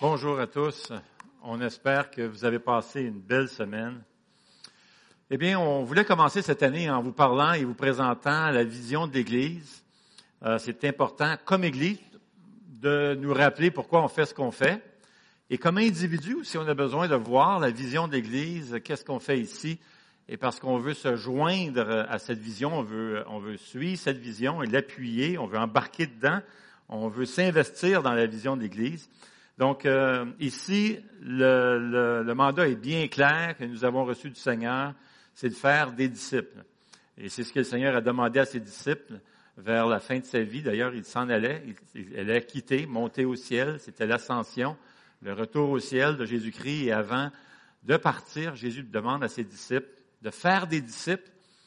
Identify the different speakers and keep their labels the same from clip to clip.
Speaker 1: Bonjour à tous. On espère que vous avez passé une belle semaine. Eh bien, on voulait commencer cette année en vous parlant et vous présentant la vision de l'Église. C'est important, comme Église, de nous rappeler pourquoi on fait ce qu'on fait. Et comme individu, si on a besoin de voir la vision de l'Église, qu'est-ce qu'on fait ici? Et parce qu'on veut se joindre à cette vision, on veut suivre cette vision et l'appuyer, on veut embarquer dedans, on veut s'investir dans la vision de l'Église. Donc, ici, le mandat est bien clair que nous avons reçu du Seigneur, c'est de faire des disciples. Et c'est ce que le Seigneur a demandé à ses disciples vers la fin de sa vie. D'ailleurs, il s'en allait, il allait quitter, monter au ciel, c'était l'ascension, le retour au ciel de Jésus-Christ. Et avant de partir, Jésus demande à ses disciples de faire des disciples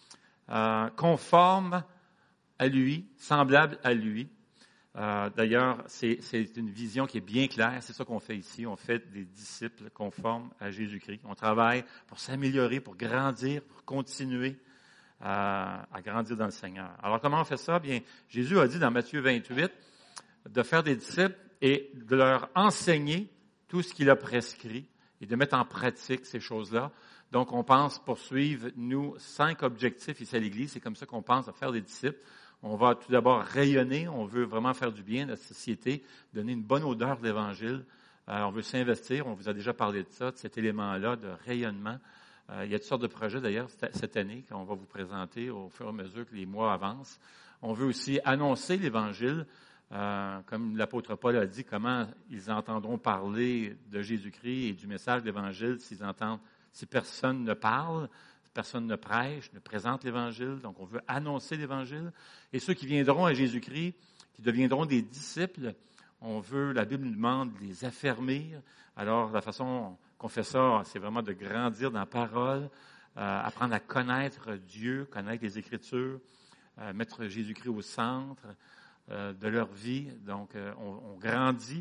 Speaker 1: conformes à lui, semblables à lui. D'ailleurs, c'est une vision qui est bien claire. C'est ça qu'on fait ici. On fait des disciples conformes à Jésus-Christ. On travaille pour s'améliorer, pour grandir, pour continuer à grandir dans le Seigneur. Alors, comment on fait ça? Bien, Jésus a dit dans Matthieu 28 de faire des disciples et de leur enseigner tout ce qu'il a prescrit et de mettre en pratique ces choses-là. Donc, on pense poursuivre, nous, 5 objectifs ici à l'Église. C'est comme ça qu'on pense à faire des disciples. On va tout d'abord rayonner, on veut vraiment faire du bien à la société, donner une bonne odeur de l'Évangile. On veut s'investir, on vous a déjà parlé de ça, de cet élément-là de rayonnement. Il y a toutes sortes de projets d'ailleurs cette année qu'on va vous présenter au fur et à mesure que les mois avancent. On veut aussi annoncer l'Évangile, comme l'apôtre Paul a dit, comment ils entendront parler de Jésus-Christ et du message de l'Évangile si personne ne parle. Personne ne prêche, ne présente l'Évangile, donc on veut annoncer l'Évangile. Et ceux qui viendront à Jésus-Christ, qui deviendront des disciples, la Bible nous demande de les affermir. Alors, la façon qu'on fait ça, c'est vraiment de grandir dans la parole, apprendre à connaître Dieu, connaître les Écritures, mettre Jésus-Christ au centre de leur vie. Donc, on grandit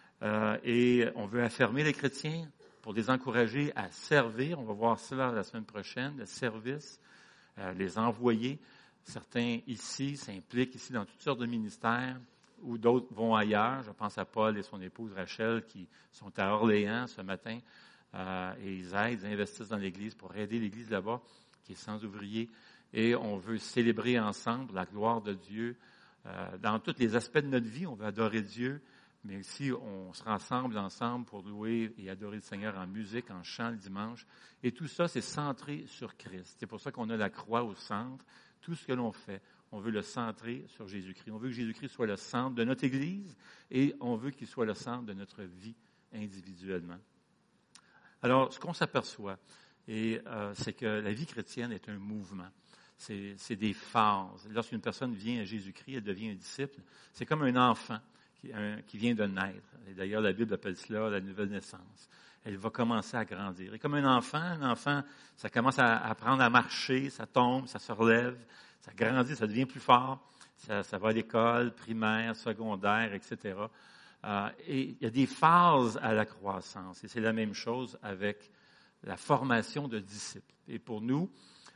Speaker 1: et on veut affermer les chrétiens, pour les encourager à servir. On va voir cela la semaine prochaine, le service, les envoyer. Certains ici s'impliquent ici dans toutes sortes de ministères, ou d'autres vont ailleurs. Je pense à Paul et son épouse Rachel qui sont à Orléans ce matin. Et ils investissent dans l'Église pour aider l'Église là-bas, qui est sans ouvriers. Et on veut célébrer ensemble la gloire de Dieu. Dans tous les aspects de notre vie, on veut adorer Dieu. Mais aussi, on se rassemble ensemble pour louer et adorer le Seigneur en musique, en chant le dimanche. Et tout ça, c'est centré sur Christ. C'est pour ça qu'on a la croix au centre. Tout ce que l'on fait, on veut le centrer sur Jésus-Christ. On veut que Jésus-Christ soit le centre de notre Église et on veut qu'il soit le centre de notre vie individuellement. Alors, ce qu'on s'aperçoit, c'est que la vie chrétienne est un mouvement. C'est des phases. Lorsqu'une personne vient à Jésus-Christ, elle devient un disciple. C'est comme un enfant qui vient de naître. Et d'ailleurs, la Bible appelle cela la nouvelle naissance. Elle va commencer à grandir. Et comme un enfant, ça commence à apprendre à marcher, ça tombe, ça se relève, ça grandit, ça devient plus fort, ça va à l'école, primaire, secondaire, etc. Et il y a des phases à la croissance. Et c'est la même chose avec la formation de disciples. Et pour nous,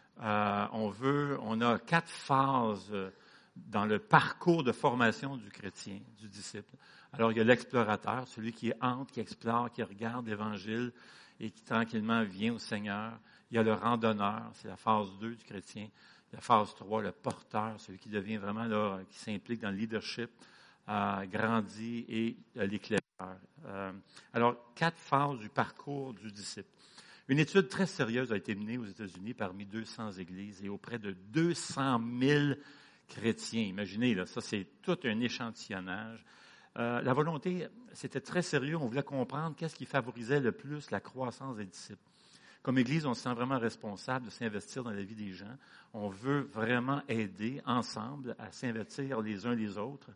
Speaker 1: on a 4 phases dans le parcours de formation du chrétien, du disciple. Alors, il y a l'explorateur, celui qui entre, qui explore, qui regarde l'Évangile et qui tranquillement vient au Seigneur. Il y a le randonneur, c'est la phase 2 du chrétien. La phase 3, le porteur, celui qui devient vraiment là, qui s'implique dans le leadership, grandit, et l'éclaireur. Alors, 4 phases du parcours du disciple. Une étude très sérieuse a été menée aux États-Unis parmi 200 églises et auprès de 200 000 chrétiens. Imaginez, là, ça c'est tout un échantillonnage. La volonté, c'était très sérieux. On voulait comprendre qu'est-ce qui favorisait le plus la croissance des disciples. Comme Église, on se sent vraiment responsable de s'investir dans la vie des gens. On veut vraiment aider ensemble à s'investir les uns les autres.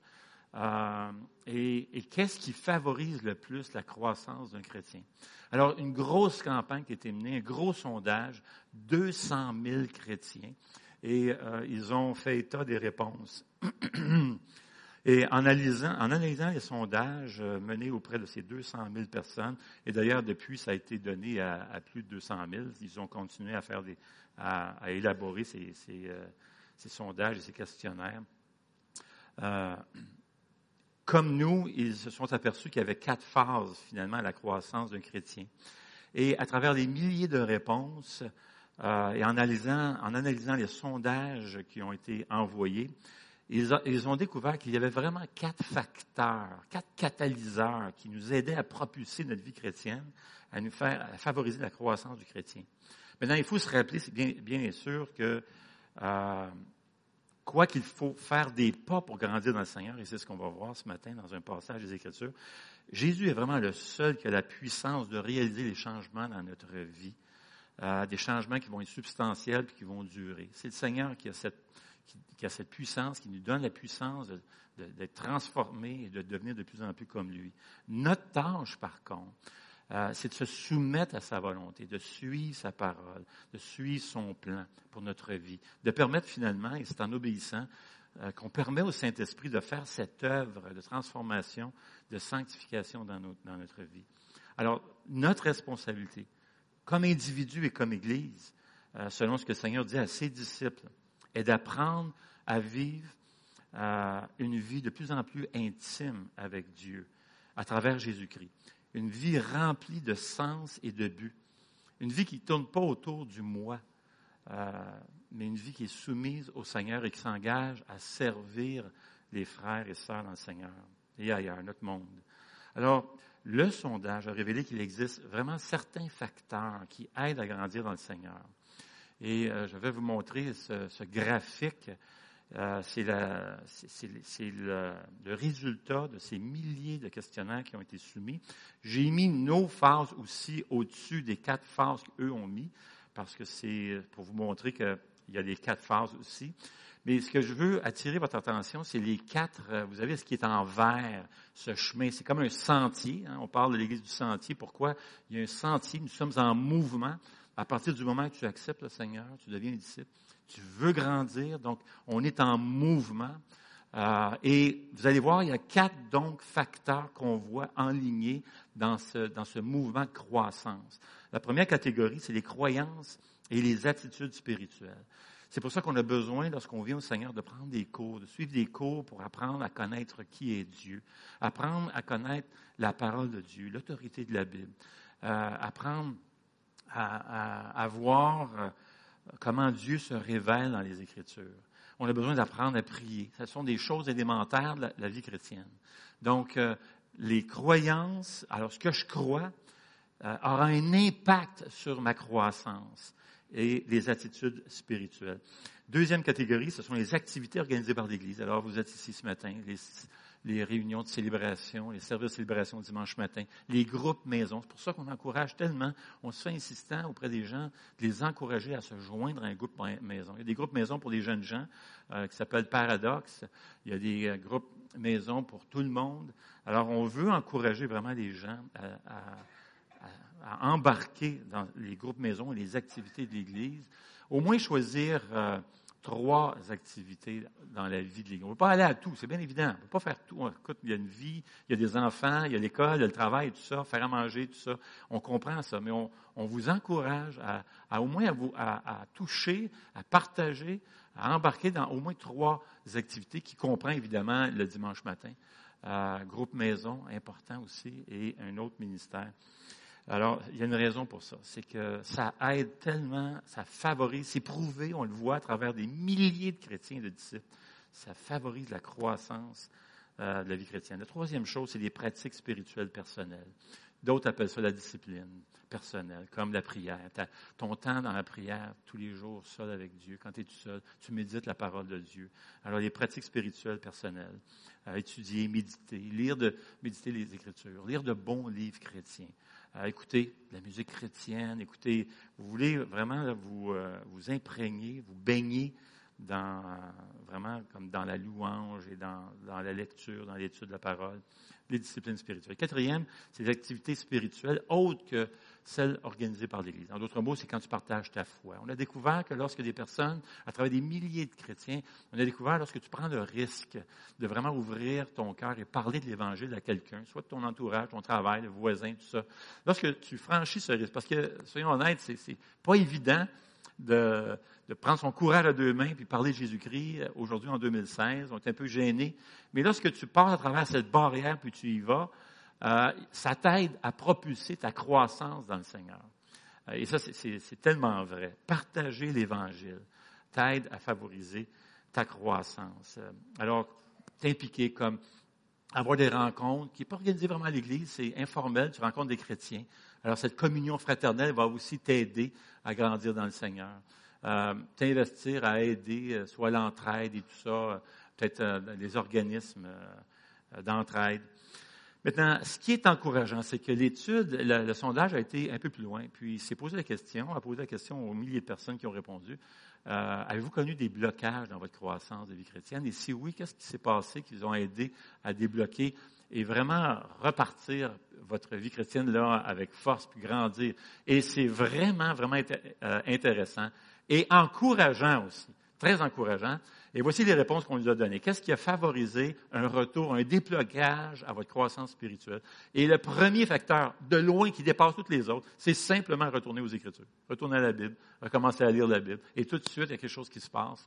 Speaker 1: Et qu'est-ce qui favorise le plus la croissance d'un chrétien? Alors, une grosse campagne qui a été menée, un gros sondage, 200 000 chrétiens. Et ils ont fait état des réponses. Et en analysant les sondages menés auprès de ces 200 000 personnes, et d'ailleurs depuis ça a été donné à plus de 200 000, ils ont continué à élaborer ces sondages et ces questionnaires. Comme nous, ils se sont aperçus qu'il y avait 4 phases, finalement, à la croissance d'un chrétien. Et à travers des milliers de réponses, et en analysant les sondages qui ont été envoyés, ils ont découvert qu'il y avait vraiment 4 facteurs, 4 catalyseurs qui nous aidaient à propulser notre vie chrétienne, à favoriser la croissance du chrétien. Maintenant, il faut se rappeler, c'est bien sûr que quoi qu'il faut faire des pas pour grandir dans le Seigneur, et c'est ce qu'on va voir ce matin dans un passage des Écritures, Jésus est vraiment le seul qui a la puissance de réaliser les changements dans notre vie, des changements qui vont être substantiels et qui vont durer. C'est le Seigneur qui a cette puissance, qui nous donne la puissance d'être transformé et de devenir de plus en plus comme lui. Notre tâche, par contre, c'est de se soumettre à sa volonté, de suivre sa parole, de suivre son plan pour notre vie, de permettre finalement, et c'est en obéissant, qu'on permet au Saint-Esprit de faire cette œuvre de transformation, de sanctification dans notre vie. Alors, notre responsabilité, comme individu et comme Église, selon ce que le Seigneur dit à ses disciples, est d'apprendre à vivre une vie de plus en plus intime avec Dieu, à travers Jésus-Christ. Une vie remplie de sens et de but. Une vie qui ne tourne pas autour du moi, mais une vie qui est soumise au Seigneur et qui s'engage à servir les frères et sœurs dans le Seigneur et ailleurs, notre monde. Alors, le sondage a révélé qu'il existe vraiment certains facteurs qui aident à grandir dans le Seigneur. Et je vais vous montrer ce graphique. C'est le résultat de ces milliers de questionnaires qui ont été soumis. J'ai mis nos phases aussi au-dessus des 4 phases qu'eux ont mis, parce que c'est pour vous montrer qu'il y a les 4 phases aussi. Mais ce que je veux attirer votre attention, c'est les 4, vous savez, ce qui est en vert, ce chemin. C'est comme un sentier. On parle de l'Église du sentier. Pourquoi? Il y a un sentier, nous sommes en mouvement. À partir du moment que tu acceptes le Seigneur, tu deviens un disciple. Tu veux grandir, donc on est en mouvement. Et vous allez voir, il y a 4 donc facteurs qu'on voit enlignés dans ce mouvement de croissance. La première catégorie, c'est les croyances et les attitudes spirituelles. C'est pour ça qu'on a besoin, lorsqu'on vient au Seigneur, de prendre des cours, de suivre des cours pour apprendre à connaître qui est Dieu, apprendre à connaître la parole de Dieu, l'autorité de la Bible, apprendre à voir comment Dieu se révèle dans les Écritures. On a besoin d'apprendre à prier. Ce sont des choses élémentaires de la vie chrétienne. Donc, les croyances, alors ce que je crois, aura un impact sur ma croissance et les attitudes spirituelles. Deuxième catégorie, ce sont les activités organisées par l'Église. Alors, vous êtes ici ce matin, les réunions de célébration, les services de célébration dimanche matin, les groupes maisons. C'est pour ça qu'on encourage tellement, on se fait insistant auprès des gens de les encourager à se joindre à un groupe maison. Il y a des groupes maisons pour les jeunes gens qui s'appellent Paradoxe. Il y a des groupes maisons pour tout le monde. Alors, on veut encourager vraiment les gens à embarquer dans les groupes maisons et les activités de l'Église. Au moins choisir 3 activités dans la vie de l'Église. On ne peut pas aller à tout, c'est bien évident. On ne peut pas faire tout. Écoute, il y a une vie, il y a des enfants, il y a l'école, il y a le travail, tout ça, faire à manger, tout ça. On comprend ça, mais on vous encourage à au moins à toucher, à partager, à embarquer dans au moins 3 activités qui comprennent évidemment le dimanche matin. Groupe maison, important aussi, et un autre ministère. Alors, il y a une raison pour ça. C'est que ça aide tellement, ça favorise, c'est prouvé, on le voit à travers des milliers de chrétiens et de disciples. Ça favorise la croissance de la vie chrétienne. La troisième chose, c'est les pratiques spirituelles personnelles. D'autres appellent ça la discipline personnelle, comme la prière. Ton temps dans la prière, tous les jours, seul avec Dieu. Quand tu es tout seul, tu médites la parole de Dieu. Alors, les pratiques spirituelles personnelles. Étudier, méditer, méditer les Écritures, lire de bons livres chrétiens. Écouter de la musique chrétienne, écoutez, vous voulez vraiment vous imprégner, vous baigner vraiment comme dans la louange et dans la lecture, dans l'étude de la parole, les disciplines spirituelles. Quatrième, c'est les activités spirituelles autres que celles organisées par l'Église. En d'autres mots, c'est quand tu partages ta foi. On a découvert que lorsque des personnes, à travers des milliers de chrétiens, on a découvert lorsque tu prends le risque de vraiment ouvrir ton cœur et parler de l'Évangile à quelqu'un, soit de ton entourage, ton travail, le voisin, tout ça. Lorsque tu franchis ce risque, parce que, soyons honnêtes, c'est pas évident de prendre son courage à deux mains puis parler de Jésus-Christ aujourd'hui en 2016. On est un peu gênés. Mais lorsque tu passes à travers cette barrière puis tu y vas, ça t'aide à propulser ta croissance dans le Seigneur. Et ça, c'est tellement vrai. Partager l'Évangile t'aide à favoriser ta croissance. Alors, t'impliquer comme avoir des rencontres qui n'est pas organisé vraiment à l'Église, c'est informel, tu rencontres des chrétiens. Alors, cette communion fraternelle va aussi t'aider à grandir dans le Seigneur. T'investir à aider, soit l'entraide et tout ça, peut-être les organismes d'entraide. Maintenant, ce qui est encourageant, c'est que l'étude, le sondage a été un peu plus loin, puis il s'est posé la question, on a posé la question aux milliers de personnes qui ont répondu. Avez-vous connu des blocages dans votre croissance de vie chrétienne? Et si oui, qu'est-ce qui s'est passé qui vous ont aidé à débloquer et vraiment repartir votre vie chrétienne là avec force puis grandir? Et c'est vraiment, vraiment intéressant et encourageant aussi, très encourageant. Et voici les réponses qu'on nous a données. Qu'est-ce qui a favorisé un retour, un déblocage à votre croissance spirituelle? Et le premier facteur, de loin, qui dépasse toutes les autres, c'est simplement retourner aux Écritures. Retourner à la Bible, recommencer à lire la Bible. Et tout de suite, il y a quelque chose qui se passe.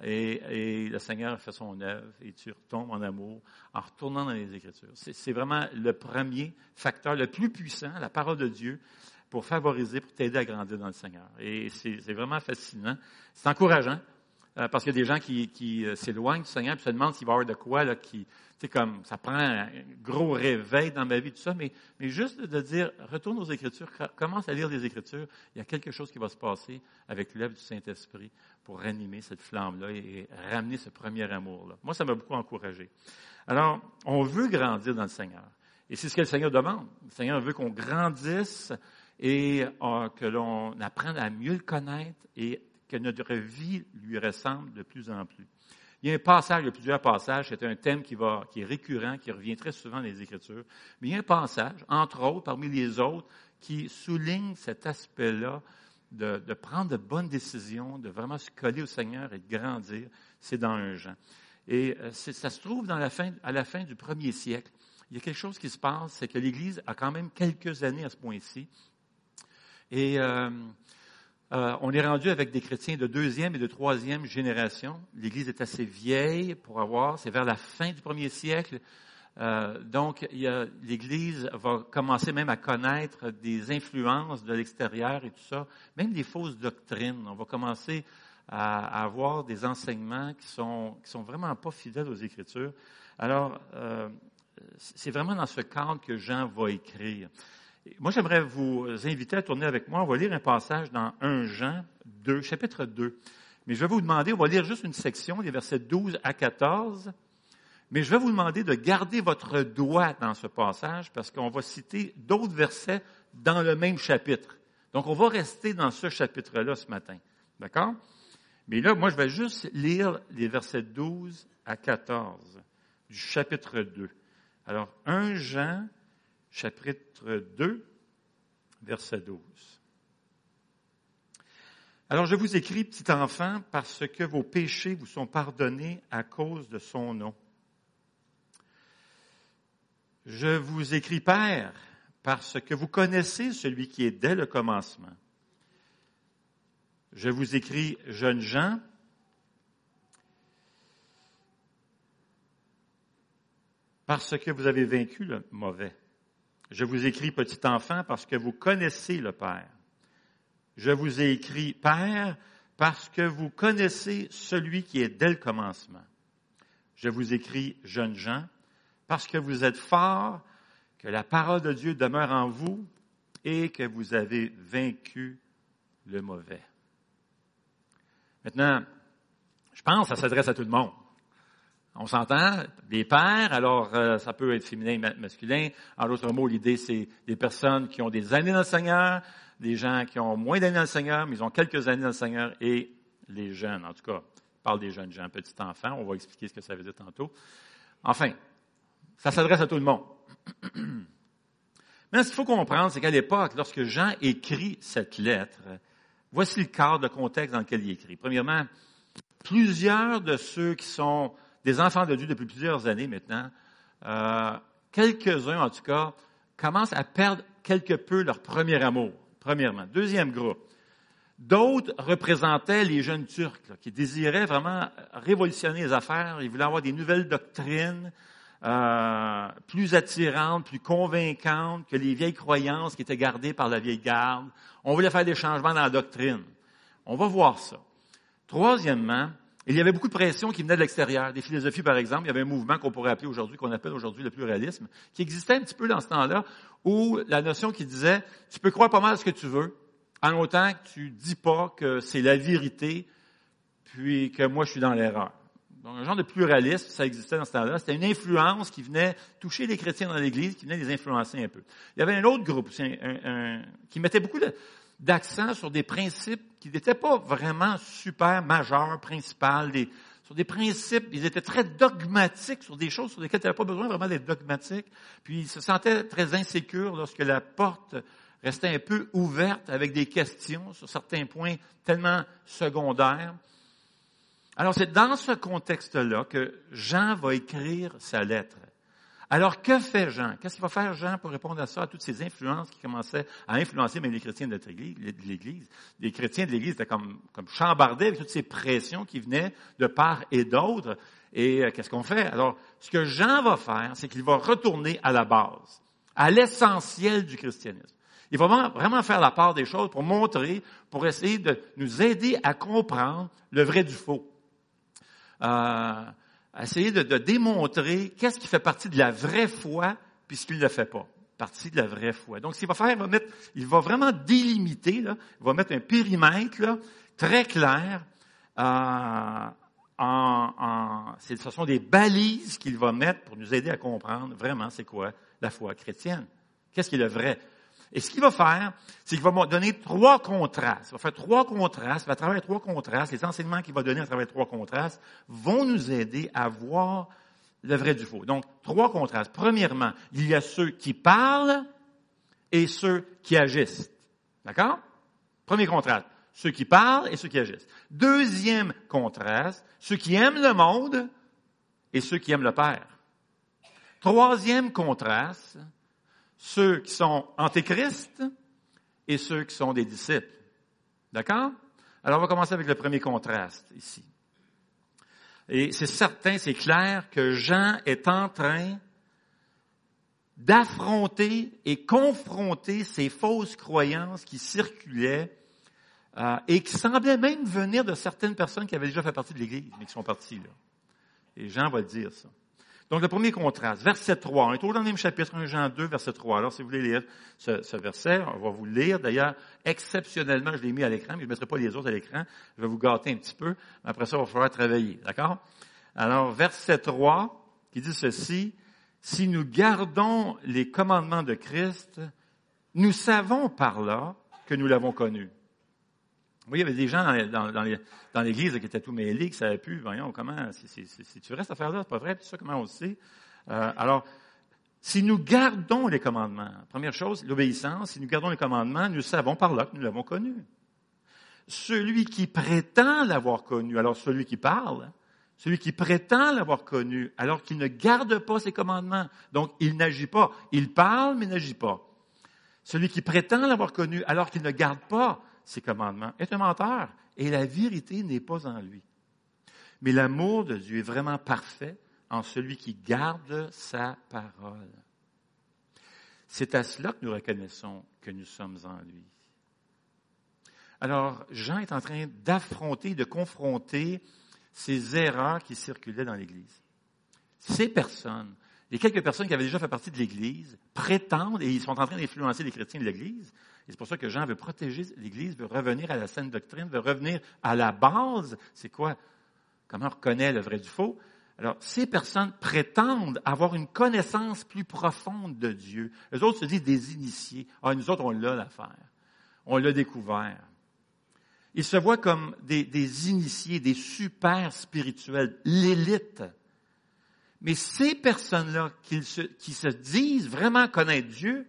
Speaker 1: Et le Seigneur fait son œuvre et tu retombes en amour en retournant dans les Écritures. C'est vraiment le premier facteur, le plus puissant, la parole de Dieu, pour favoriser, pour t'aider à grandir dans le Seigneur. Et c'est vraiment fascinant. C'est encourageant. Parce qu'il y a des gens qui s'éloignent du Seigneur et se demandent s'il va y avoir de quoi, là, qui, tu sais, comme, ça prend un gros réveil dans ma vie, tout ça, mais juste de dire, retourne aux Écritures, commence à lire les Écritures, il y a quelque chose qui va se passer avec l'œuvre du Saint-Esprit pour ranimer cette flamme-là et ramener ce premier amour-là. Moi, ça m'a beaucoup encouragé. Alors, on veut grandir dans le Seigneur. Et c'est ce que le Seigneur demande. Le Seigneur veut qu'on grandisse et que l'on apprenne à mieux le connaître et que notre vie lui ressemble de plus en plus. Il y a un passage, il y a plusieurs passages, c'est un thème qui est récurrent, qui revient très souvent dans les Écritures, mais il y a un passage, entre autres, parmi les autres, qui souligne cet aspect-là de prendre de bonnes décisions, de vraiment se coller au Seigneur et de grandir, c'est dans 1 Jean. Et ça se trouve à la fin du 1er siècle. Il y a quelque chose qui se passe, c'est que l'Église a quand même quelques années à ce point-ci. Et on est rendu avec des chrétiens de 2e et de 3e génération. L'Église est assez vieille pour avoir, c'est vers la fin du 1er siècle. Donc, l'Église va commencer même à connaître des influences de l'extérieur et tout ça, même des fausses doctrines. On va commencer à avoir des enseignements qui sont vraiment pas fidèles aux Écritures. Alors, c'est vraiment dans ce cadre que Jean va écrire. Moi, j'aimerais vous inviter à tourner avec moi. On va lire un passage dans 1 Jean 2, chapitre 2. Mais je vais vous demander, on va lire juste une section, les versets 12 à 14. Mais je vais vous demander de garder votre doigt dans ce passage parce qu'on va citer d'autres versets dans le même chapitre. Donc, on va rester dans ce chapitre-là ce matin. D'accord? Mais là, moi, je vais juste lire les versets 12 à 14 du chapitre 2. Alors, 1 Jean, chapitre 2, verset 12. Alors, je vous écris, petit enfant, parce que vos péchés vous sont pardonnés à cause de son nom. Je vous écris, Père, parce que vous connaissez celui qui est dès le commencement. Je vous écris, jeunes gens, parce que vous avez vaincu le mauvais. Je vous écris, petit enfant, parce que vous connaissez le Père. Je vous ai écrit, Père, parce que vous connaissez celui qui est dès le commencement. Je vous écris, jeunes gens, parce que vous êtes forts, que la parole de Dieu demeure en vous et que vous avez vaincu le mauvais. Maintenant, je pense que ça s'adresse à tout le monde. On s'entend, des pères, alors ça peut être féminin, masculin. En d'autres mots, l'idée, c'est des personnes qui ont des années dans le Seigneur, des gens qui ont moins d'années dans le Seigneur, mais ils ont quelques années dans le Seigneur, et les jeunes, en tout cas, je parle des jeunes gens, petits enfants, on va expliquer ce que ça veut dire tantôt. Enfin, ça s'adresse à tout le monde. Mais ce qu'il faut comprendre, c'est qu'à l'époque, lorsque Jean écrit cette lettre, voici le cadre de contexte dans lequel il écrit. Premièrement, plusieurs de ceux qui sont des enfants de Dieu depuis plusieurs années maintenant, quelques-uns en tout cas, commencent à perdre quelque peu leur premier amour, premièrement. Deuxième groupe, D'autres représentaient les jeunes Turcs, là, qui désiraient vraiment révolutionner les affaires. Ils voulaient avoir des nouvelles doctrines plus attirantes, plus convaincantes que les vieilles croyances qui étaient gardées par la vieille garde. On voulait faire des changements dans la doctrine. On va voir ça. Troisièmement, il y avait beaucoup de pression qui venait de l'extérieur. Des philosophies, par exemple, il y avait un mouvement qu'on pourrait appeler aujourd'hui, qu'on appelle aujourd'hui le pluralisme, qui existait un petit peu dans ce temps-là, où la notion qui disait, tu peux croire pas mal ce que tu veux, en autant que tu dis pas que c'est la vérité, puis que moi je suis dans l'erreur. Donc, un genre de pluralisme, ça existait dans ce temps-là. C'était une influence qui venait toucher les chrétiens dans l'Église, qui venait les influencer un peu. Il y avait un autre groupe aussi, qui mettait beaucoup d'accent sur des principes qui n'étaient pas vraiment super majeurs, principales, sur des principes, ils étaient très dogmatiques sur des choses sur lesquelles tu n'avais pas besoin vraiment d'être dogmatique. Puis ils se sentaient très insécures lorsque la porte restait un peu ouverte avec des questions sur certains points tellement secondaires. Alors c'est dans ce contexte-là que Jean va écrire sa lettre. Alors, que fait Jean? Qu'est-ce qu'il va faire, Jean, pour répondre à ça, à toutes ces influences qui commençaient à influencer même les chrétiens de notre Église? Les chrétiens de l'Église étaient comme chambardés avec toutes ces pressions qui venaient de part et d'autre. Et qu'est-ce qu'on fait? Alors, ce que Jean va faire, c'est qu'il va retourner à la base, à l'essentiel du christianisme. Il va vraiment faire la part des choses pour montrer, pour essayer de nous aider à comprendre le vrai du faux. Essayer de démontrer qu'est-ce qui fait partie de la vraie foi, puisqu'il ne le fait pas. Partie de la vraie foi. Donc, ce qu'il va faire, il va vraiment délimiter, là, il va mettre un périmètre là, très clair. Ce sont des balises qu'il va mettre pour nous aider à comprendre vraiment c'est quoi la foi chrétienne. Qu'est-ce qui est le vrai? Et ce qu'il va faire, c'est qu'il va donner 3 contrastes. Il va faire 3 contrastes. À travers 3 contrastes, les enseignements qu'il va donner à travers 3 contrastes vont nous aider à voir le vrai du faux. Donc, 3 contrastes. Premièrement, il y a ceux qui parlent et ceux qui agissent. D'accord? Premier contraste. Ceux qui parlent et ceux qui agissent. Deuxième contraste, ceux qui aiment le monde et ceux qui aiment le Père. Troisième contraste, ceux qui sont antéchrists et ceux qui sont des disciples. D'accord? Alors, on va commencer avec le premier contraste ici. Et c'est certain, c'est clair que Jean est en train d'affronter et confronter ces fausses croyances qui circulaient et qui semblaient même venir de certaines personnes qui avaient déjà fait partie de l'Église, mais qui sont parties là. Et Jean va le dire, ça. Donc, le premier contraste, verset 3. On est toujours dans le même chapitre, 1 Jean 2, verset 3. Alors, si vous voulez lire ce verset, on va vous le lire. D'ailleurs, exceptionnellement, je l'ai mis à l'écran, mais je ne mettrai pas les autres à l'écran. Je vais vous gâter un petit peu. Après ça, il va falloir travailler. D'accord? Alors, verset 3, qui dit ceci. Si nous gardons les commandements de Christ, nous savons par là que nous l'avons connu. Vous voyez, il y avait des gens dans l'Église qui étaient tout mêlés, qui ne savaient plus, voyons, comment, si tu restes à faire là, c'est pas vrai, puis ça, comment on le sait? Alors, si nous gardons les commandements, première chose, l'obéissance, si nous gardons les commandements, nous savons par là que nous l'avons connu. Celui qui prétend l'avoir connu, alors celui qui parle, celui qui prétend l'avoir connu, alors qu'il ne garde pas ses commandements, donc il n'agit pas. Il parle, mais n'agit pas. Celui qui prétend l'avoir connu, alors qu'il ne garde pas ses commandements, est un menteur, et la vérité n'est pas en lui. Mais l'amour de Dieu est vraiment parfait en celui qui garde sa parole. C'est à cela que nous reconnaissons que nous sommes en lui. Alors, Jean est en train d'affronter, de confronter ces erreurs qui circulaient dans l'Église. Ces personnes, les quelques personnes qui avaient déjà fait partie de l'Église, prétendent, et ils sont en train d'influencer les chrétiens de l'Église, et c'est pour ça que Jean veut protéger l'Église, veut revenir à la saine doctrine, veut revenir à la base. C'est quoi? Comment on reconnaît le vrai du faux? Alors, ces personnes prétendent avoir une connaissance plus profonde de Dieu. Les autres se disent des initiés. Ah, nous autres, on l'a l'affaire. On l'a découvert. Ils se voient comme des initiés, des super spirituels, l'élite. Mais ces personnes-là qui se disent vraiment connaître Dieu,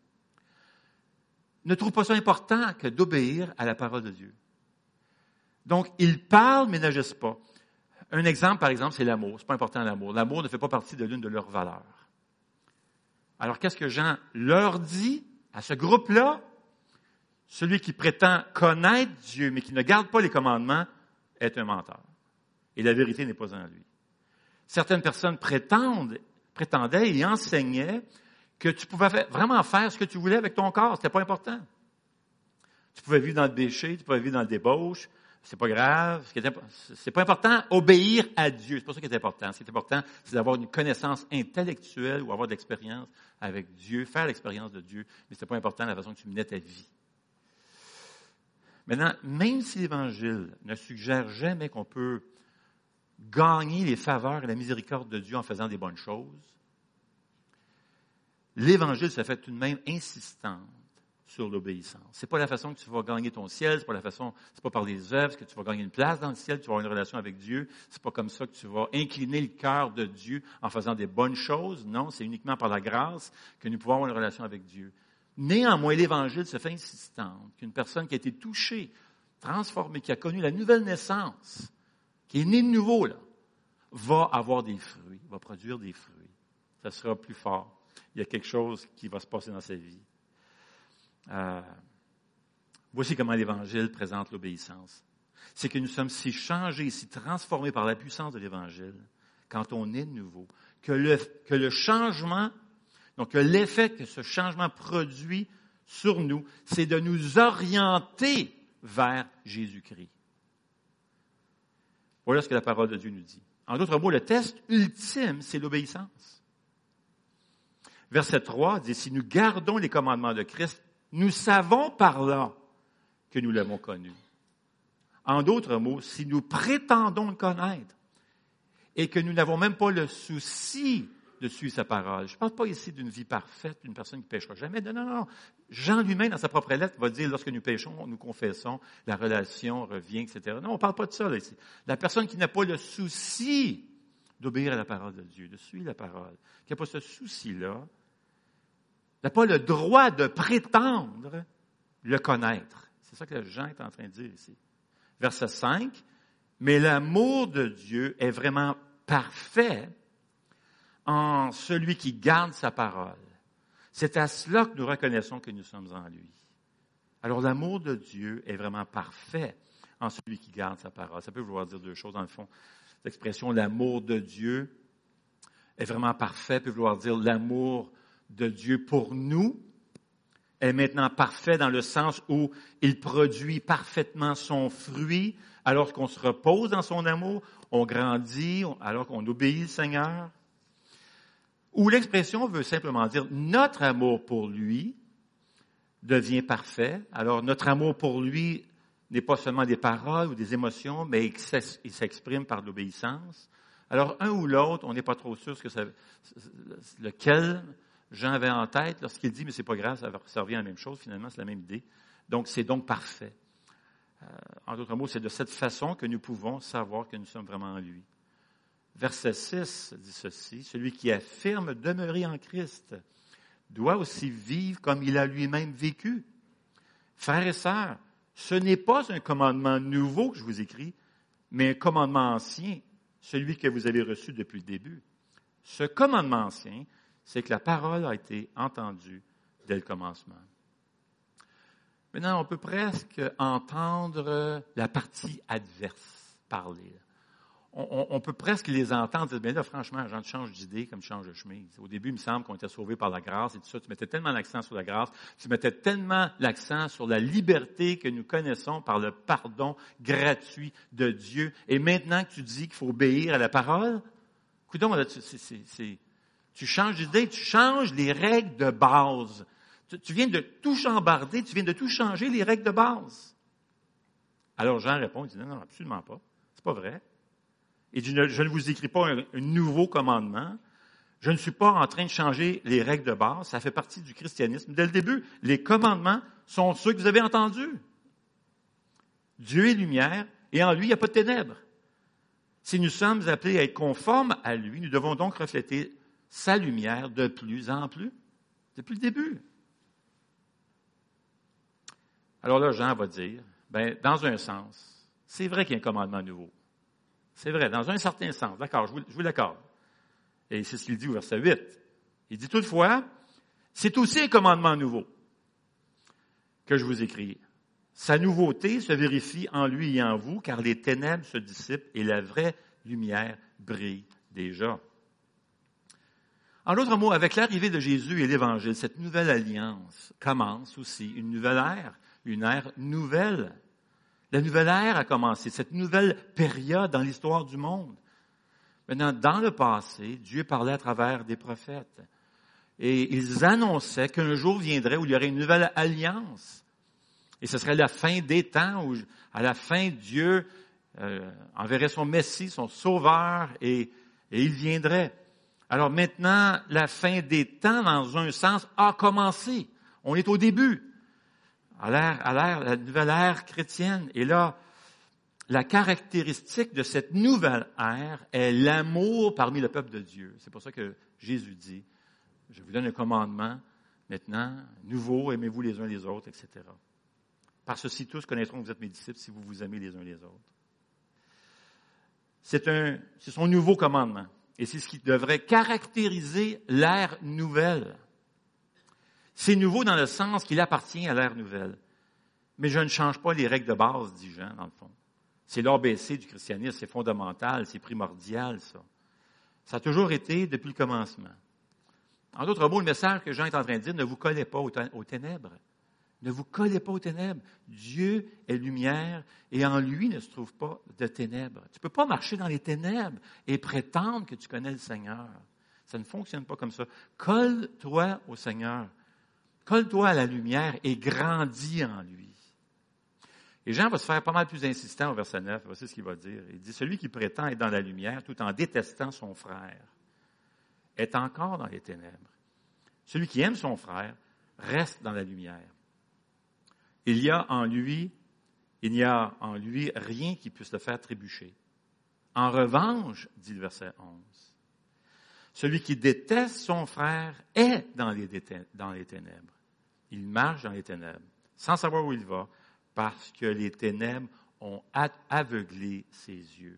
Speaker 1: ne trouvent pas ça important que d'obéir à la parole de Dieu. Donc, ils parlent, mais n'agissent pas. Un exemple, par exemple, c'est l'amour. C'est pas important l'amour. L'amour ne fait pas partie de l'une de leurs valeurs. Alors, qu'est-ce que Jean leur dit à ce groupe-là? celui qui prétend connaître Dieu, mais qui ne garde pas les commandements, est un menteur. Et la vérité n'est pas en lui. Certaines personnes prétendaient et enseignaient que tu pouvais vraiment faire ce que tu voulais avec ton corps. C'était pas important. Tu pouvais vivre dans le péché, tu pouvais vivre dans le débauche. C'est pas grave. C'est pas important. Obéir à Dieu. C'est pas ça qui est important. Ce qui est important, c'est d'avoir une connaissance intellectuelle ou avoir de l'expérience avec Dieu, faire l'expérience de Dieu. Mais c'est pas important la façon que tu menais ta vie. Maintenant, même si l'Évangile ne suggère jamais qu'on peut gagner les faveurs et la miséricorde de Dieu en faisant des bonnes choses, l'Évangile se fait tout de même insistante sur l'obéissance. C'est pas la façon que tu vas gagner ton ciel, c'est pas par les œuvres que tu vas gagner une place dans le ciel, que tu vas avoir une relation avec Dieu, c'est pas comme ça que tu vas incliner le cœur de Dieu en faisant des bonnes choses. Non, c'est uniquement par la grâce que nous pouvons avoir une relation avec Dieu. Néanmoins, l'Évangile se fait insistante qu'une personne qui a été touchée, transformée, qui a connu la nouvelle naissance, qui est née de nouveau, là, va avoir des fruits, va produire des fruits. Ça sera plus fort. Il y a quelque chose qui va se passer dans sa vie. Voici comment l'Évangile présente l'obéissance. C'est que nous sommes si changés, si transformés par la puissance de l'Évangile, quand on est de nouveau, que le changement, donc que l'effet que ce changement produit sur nous, c'est de nous orienter vers Jésus-Christ. Voilà ce que la parole de Dieu nous dit. En d'autres mots, le test ultime, c'est l'obéissance. Verset 3 dit, si nous gardons les commandements de Christ, nous savons par là que nous l'avons connu. En d'autres mots, si nous prétendons le connaître et que nous n'avons même pas le souci de suivre sa parole. Je ne parle pas ici d'une vie parfaite, d'une personne qui ne péchera jamais. Non. Jean lui-même, dans sa propre lettre, va dire, lorsque nous péchons, nous confessons, la relation revient, etc. Non, on ne parle pas de ça là, ici. La personne qui n'a pas le souci d'obéir à la parole de Dieu, de suivre la parole, qui n'a pas ce souci-là, n'a pas le droit de prétendre le connaître. C'est ça que Jean est en train de dire ici. Verset 5, « Mais l'amour de Dieu est vraiment parfait en celui qui garde sa parole. C'est à cela que nous reconnaissons que nous sommes en lui. » Alors l'amour de Dieu est vraiment parfait en celui qui garde sa parole. Ça peut vouloir dire deux choses dans le fond. L'expression « l'amour de Dieu » est vraiment parfait peut vouloir dire l'amour de Dieu pour nous est maintenant parfait dans le sens où il produit parfaitement son fruit alors qu'on se repose dans son amour, on grandit alors qu'on obéit au Seigneur. Ou l'expression veut simplement dire notre amour pour lui devient parfait. Alors notre amour pour lui n'est pas seulement des paroles ou des émotions, mais il s'exprime par l'obéissance. Alors un ou l'autre, on n'est pas trop sûr lequel Jean avait en tête lorsqu'il dit, mais c'est pas grave, ça revient à la même chose, finalement, c'est la même idée. Donc, c'est donc parfait. En d'autres mots, c'est de cette façon que nous pouvons savoir que nous sommes vraiment en lui. Verset 6 dit ceci, « Celui qui affirme demeurer en Christ doit aussi vivre comme il a lui-même vécu. Frères et sœurs, ce n'est pas un commandement nouveau que je vous écris, mais un commandement ancien, celui que vous avez reçu depuis le début. Ce commandement ancien, c'est que la parole a été entendue dès le commencement. » Maintenant, on peut presque entendre la partie adverse parler. On peut presque les entendre dire, bien là, franchement, Jean, tu changes d'idée comme tu changes de chemise. Au début, il me semble qu'on était sauvés par la grâce et tout ça. Tu mettais tellement l'accent sur la grâce, tu mettais tellement l'accent sur la liberté que nous connaissons par le pardon gratuit de Dieu. Et maintenant que tu dis qu'il faut obéir à la parole, coudonc, là, tu changes d'idée, tu changes les règles de base. Tu viens de tout chambarder, tu viens de tout changer les règles de base. Alors Jean répond, il dit, non, absolument pas. C'est pas vrai. Il dit, je ne vous écris pas un nouveau commandement. Je ne suis pas en train de changer les règles de base. Ça fait partie du christianisme. Dès le début, les commandements sont ceux que vous avez entendus. Dieu est lumière et en lui, il n'y a pas de ténèbres. Si nous sommes appelés à être conformes à lui, nous devons donc refléter sa lumière de plus en plus, depuis le début. Alors là, Jean va dire, dans un sens, c'est vrai qu'il y a un commandement nouveau. C'est vrai, dans un certain sens. D'accord, je vous l'accorde. Et c'est ce qu'il dit au verset 8. Il dit toutefois, c'est aussi un commandement nouveau. que je vous écris. Sa nouveauté se vérifie en lui et en vous, car les ténèbres se dissipent et la vraie lumière brille déjà. En d'autres mots, avec l'arrivée de Jésus et l'Évangile, cette nouvelle alliance commence aussi une ère nouvelle. La nouvelle ère a commencé, cette nouvelle période dans l'histoire du monde. Maintenant, dans le passé, Dieu parlait à travers des prophètes. Et ils annonçaient qu'un jour viendrait où il y aurait une nouvelle alliance. Et ce serait la fin des temps, où à la fin, Dieu enverrait son Messie, son Sauveur, et il viendrait. Alors maintenant, la fin des temps, dans un sens, a commencé. On est au début, la nouvelle ère chrétienne. Et là, la caractéristique de cette nouvelle ère est l'amour parmi le peuple de Dieu. C'est pour ça que Jésus dit, je vous donne un commandement maintenant, nouveau, aimez-vous les uns les autres, etc. Par ceci, tous connaîtront que vous êtes mes disciples si vous vous aimez les uns les autres. C'est son nouveau commandement. Et c'est ce qui devrait caractériser l'ère nouvelle. C'est nouveau dans le sens qu'il appartient à l'ère nouvelle. Mais je ne change pas les règles de base, dit Jean, dans le fond. C'est l'ABC du christianisme, c'est fondamental, c'est primordial, ça. Ça a toujours été depuis le commencement. En d'autres mots, le message que Jean est en train de dire, ne vous collez pas aux ténèbres. Ne vous collez pas aux ténèbres. Dieu est lumière et en lui ne se trouve pas de ténèbres. Tu ne peux pas marcher dans les ténèbres et prétendre que tu connais le Seigneur. Ça ne fonctionne pas comme ça. Colle-toi au Seigneur. Colle-toi à la lumière et grandis en lui. Et Jean va se faire pas mal plus insistant au verset 9. Voici ce qu'il va dire. Il dit, celui qui prétend être dans la lumière tout en détestant son frère est encore dans les ténèbres. Celui qui aime son frère reste dans la lumière. Il n'y a en lui rien qui puisse le faire trébucher. En revanche, dit le verset 11, celui qui déteste son frère est dans les ténèbres. Il marche dans les ténèbres, sans savoir où il va, parce que les ténèbres ont aveuglé ses yeux.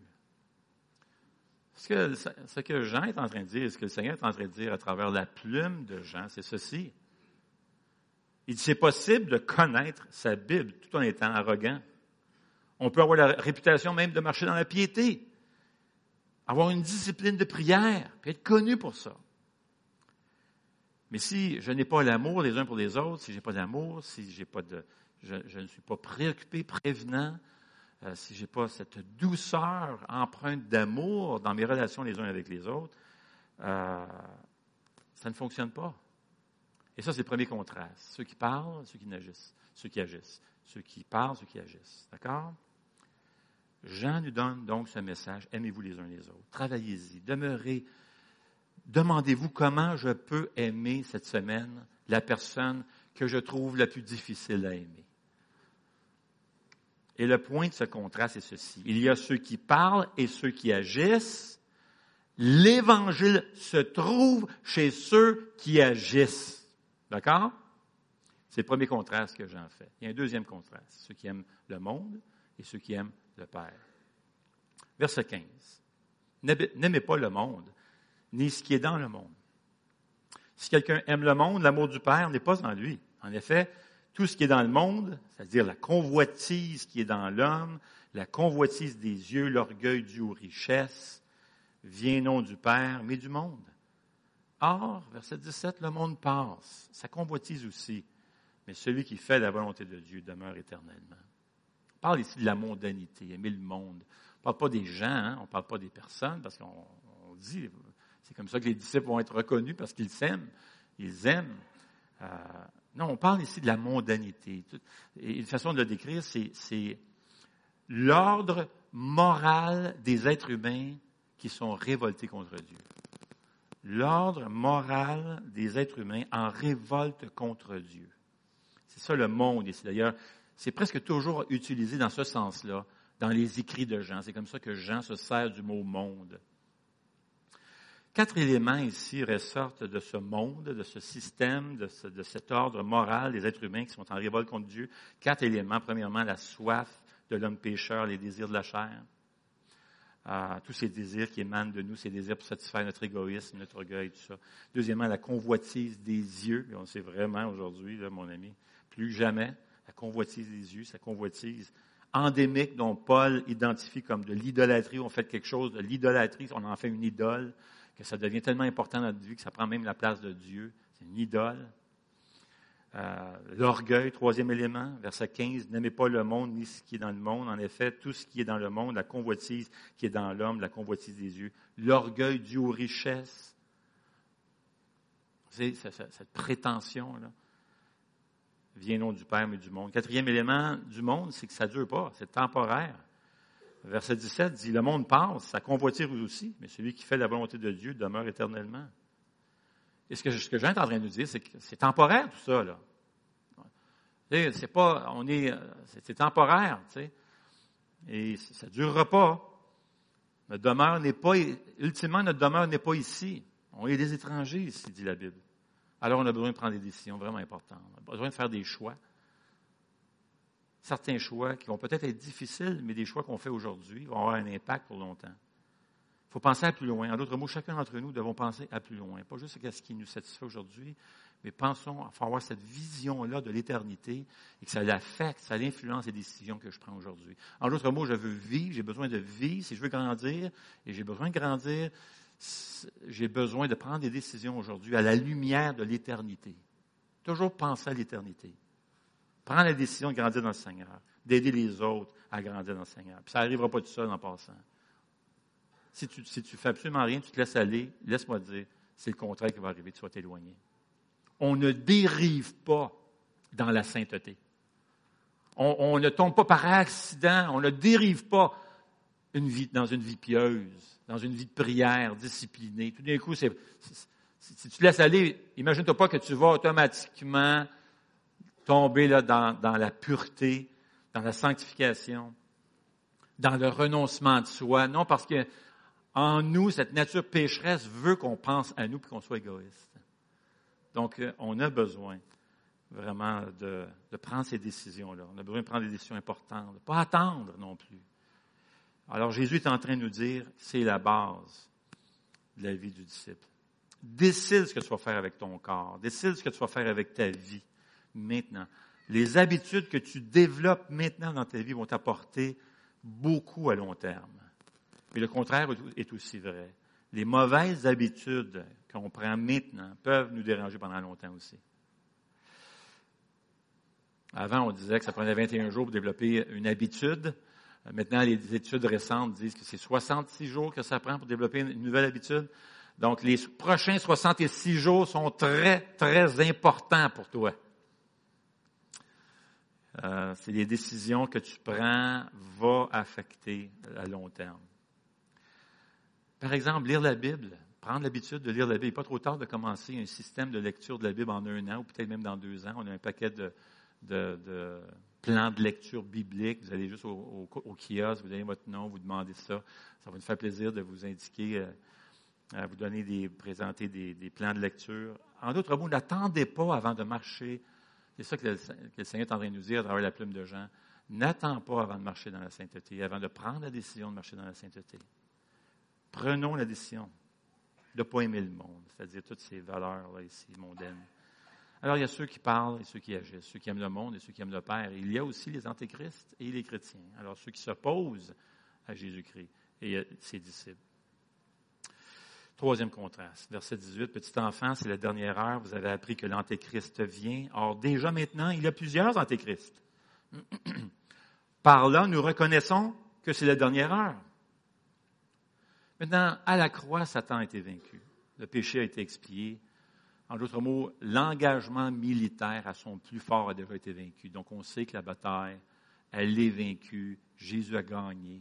Speaker 1: Ce que Jean est en train de dire, ce que le Seigneur est en train de dire à travers la plume de Jean, c'est ceci. Il dit, c'est possible de connaître sa Bible tout en étant arrogant. On peut avoir la réputation même de marcher dans la piété, avoir une discipline de prière, puis être connu pour ça. Mais si je n'ai pas l'amour les uns pour les autres, si je n'ai pas d'amour, si je ne suis pas préoccupé, prévenant, si je n'ai pas cette douceur empreinte d'amour dans mes relations les uns avec les autres, ça ne fonctionne pas. Et ça, c'est le premier contraste. Ceux qui parlent, ceux qui agissent. Ceux qui agissent. Ceux qui parlent, ceux qui agissent. D'accord? Jean nous donne donc ce message. Aimez-vous les uns les autres. Travaillez-y. Demeurez. Demandez-vous comment je peux aimer cette semaine la personne que je trouve la plus difficile à aimer. Et le point de ce contraste est ceci. Il y a ceux qui parlent et ceux qui agissent. L'Évangile se trouve chez ceux qui agissent. D'accord? C'est le premier contraste que Jean fait. Il y a un deuxième contraste. Ceux qui aiment le monde et ceux qui aiment le Père. Verset 15. N'aimez pas le monde, ni ce qui est dans le monde. Si quelqu'un aime le monde, l'amour du Père n'est pas en lui. En effet, tout ce qui est dans le monde, c'est-à-dire la convoitise qui est dans l'homme, la convoitise des yeux, l'orgueil dû aux richesses, vient non du Père, mais du monde. Or, verset 17, le monde passe, sa convoitise aussi, mais celui qui fait la volonté de Dieu demeure éternellement. On parle ici de la mondanité, aimer le monde. On ne parle pas des gens, on ne parle pas des personnes, parce qu'on dit, c'est comme ça que les disciples vont être reconnus parce qu'ils s'aiment, ils aiment. Non, on parle ici de la mondanité. Et une façon de le décrire, c'est l'ordre moral des êtres humains qui sont révoltés contre Dieu. L'ordre moral des êtres humains en révolte contre Dieu. C'est ça le monde ici. D'ailleurs, c'est presque toujours utilisé dans ce sens-là, dans les écrits de Jean. C'est comme ça que Jean se sert du mot « monde ». 4 éléments ici ressortent de ce monde, de ce système, de cet ordre moral des êtres humains qui sont en révolte contre Dieu. 4 éléments. Premièrement, la soif de l'homme pécheur, les désirs de la chair. Tous ces désirs qui émanent de nous, ces désirs pour satisfaire notre égoïsme, notre orgueil, tout ça. Deuxièmement, la convoitise des yeux. Et on sait vraiment aujourd'hui, là, mon ami, plus jamais, la convoitise des yeux, sa convoitise endémique dont Paul identifie comme de l'idolâtrie. On fait quelque chose de l'idolâtrie, on en fait une idole, que ça devient tellement important dans notre vie que ça prend même la place de Dieu. C'est une idole. L'orgueil, troisième élément, verset 15, « N'aimez pas le monde ni ce qui est dans le monde. En effet, tout ce qui est dans le monde, la convoitise qui est dans l'homme, la convoitise des yeux, l'orgueil dû aux richesses. » Vous savez, cette prétention-là vient non du Père, mais du monde. Quatrième élément du monde, c'est que ça ne dure pas, c'est temporaire. Verset 17 dit, « Le monde passe, sa convoitise aussi, mais celui qui fait la volonté de Dieu demeure éternellement. » Et ce que Jean est en train de nous dire, c'est que c'est temporaire tout ça, là. C'est pas, c'est temporaire, tu sais. Et ça ne durera pas. Notre demeure n'est pas, ultimement, notre demeure n'est pas ici. On est des étrangers ici, dit la Bible. Alors, on a besoin de prendre des décisions vraiment importantes. On a besoin de faire des choix. Certains choix qui vont peut-être être difficiles, mais des choix qu'on fait aujourd'hui vont avoir un impact pour longtemps. Il faut penser à plus loin. En d'autres mots, chacun d'entre nous devons penser à plus loin. Pas juste à ce qui nous satisfait aujourd'hui, mais pensons à avoir cette vision-là de l'éternité et que ça l'affecte, ça influence les décisions que je prends aujourd'hui. En d'autres mots, je veux vivre, j'ai besoin de vivre. Si je veux grandir, et j'ai besoin de grandir, j'ai besoin de prendre des décisions aujourd'hui à la lumière de l'éternité. Toujours penser à l'éternité. Prendre la décision de grandir dans le Seigneur, d'aider les autres à grandir dans le Seigneur. Puis ça n'arrivera pas tout seul en passant. Si tu fais absolument rien, tu te laisses aller, laisse-moi te dire, c'est le contraire qui va arriver, tu vas t'éloigner. On ne dérive pas dans la sainteté. On ne tombe pas par accident, on ne dérive pas dans une vie pieuse, dans une vie de prière, disciplinée. Tout d'un coup, si tu te laisses aller, imagine-toi pas que tu vas automatiquement tomber là, dans la pureté, dans la sanctification, dans le renoncement de soi. Non, parce que en nous, cette nature pécheresse veut qu'on pense à nous et qu'on soit égoïste. Donc, on a besoin vraiment de prendre ces décisions-là. On a besoin de prendre des décisions importantes, de ne pas attendre non plus. Alors, Jésus est en train de nous dire, c'est la base de la vie du disciple. Décide ce que tu vas faire avec ton corps. Décide ce que tu vas faire avec ta vie maintenant. Les habitudes que tu développes maintenant dans ta vie vont t'apporter beaucoup à long terme. Mais le contraire est aussi vrai. Les mauvaises habitudes qu'on prend maintenant peuvent nous déranger pendant longtemps aussi. Avant, on disait que ça prenait 21 jours pour développer une habitude. Maintenant, les études récentes disent que c'est 66 jours que ça prend pour développer une nouvelle habitude. Donc, les prochains 66 jours sont très, très importants pour toi. C'est les décisions que tu prends vont affecter à long terme. Par exemple, lire la Bible, prendre l'habitude de lire la Bible. Il n'est pas trop tard de commencer un système de lecture de la Bible en 1 an ou peut-être même dans 2 ans. On a un paquet de plans de lecture biblique. Vous allez juste au kiosque, vous donnez votre nom, vous demandez ça. Ça va nous faire plaisir de vous indiquer, à vous présenter des plans de lecture. En d'autres mots, n'attendez pas avant de marcher. C'est ça que le Seigneur est en train de nous dire à travers la plume de Jean. N'attends pas avant de marcher dans la sainteté, avant de prendre la décision de marcher dans la sainteté. Prenons la décision de ne pas aimer le monde, c'est-à-dire toutes ces valeurs-là ici, mondaines. Alors, il y a ceux qui parlent et ceux qui agissent, ceux qui aiment le monde et ceux qui aiment le Père. Et il y a aussi les antéchrists et les chrétiens. Alors, ceux qui s'opposent à Jésus-Christ et ses disciples. Troisième contraste, verset 18. « Petit enfant, c'est la dernière heure. Vous avez appris que l'antéchrist vient. Or, déjà maintenant, il y a plusieurs antéchrists. Par là, nous reconnaissons que c'est la dernière heure. Maintenant, à la croix, Satan a été vaincu. Le péché a été expié. En d'autres mots, l'engagement militaire à son plus fort a déjà été vaincu. Donc, on sait que la bataille, elle est vaincue. Jésus a gagné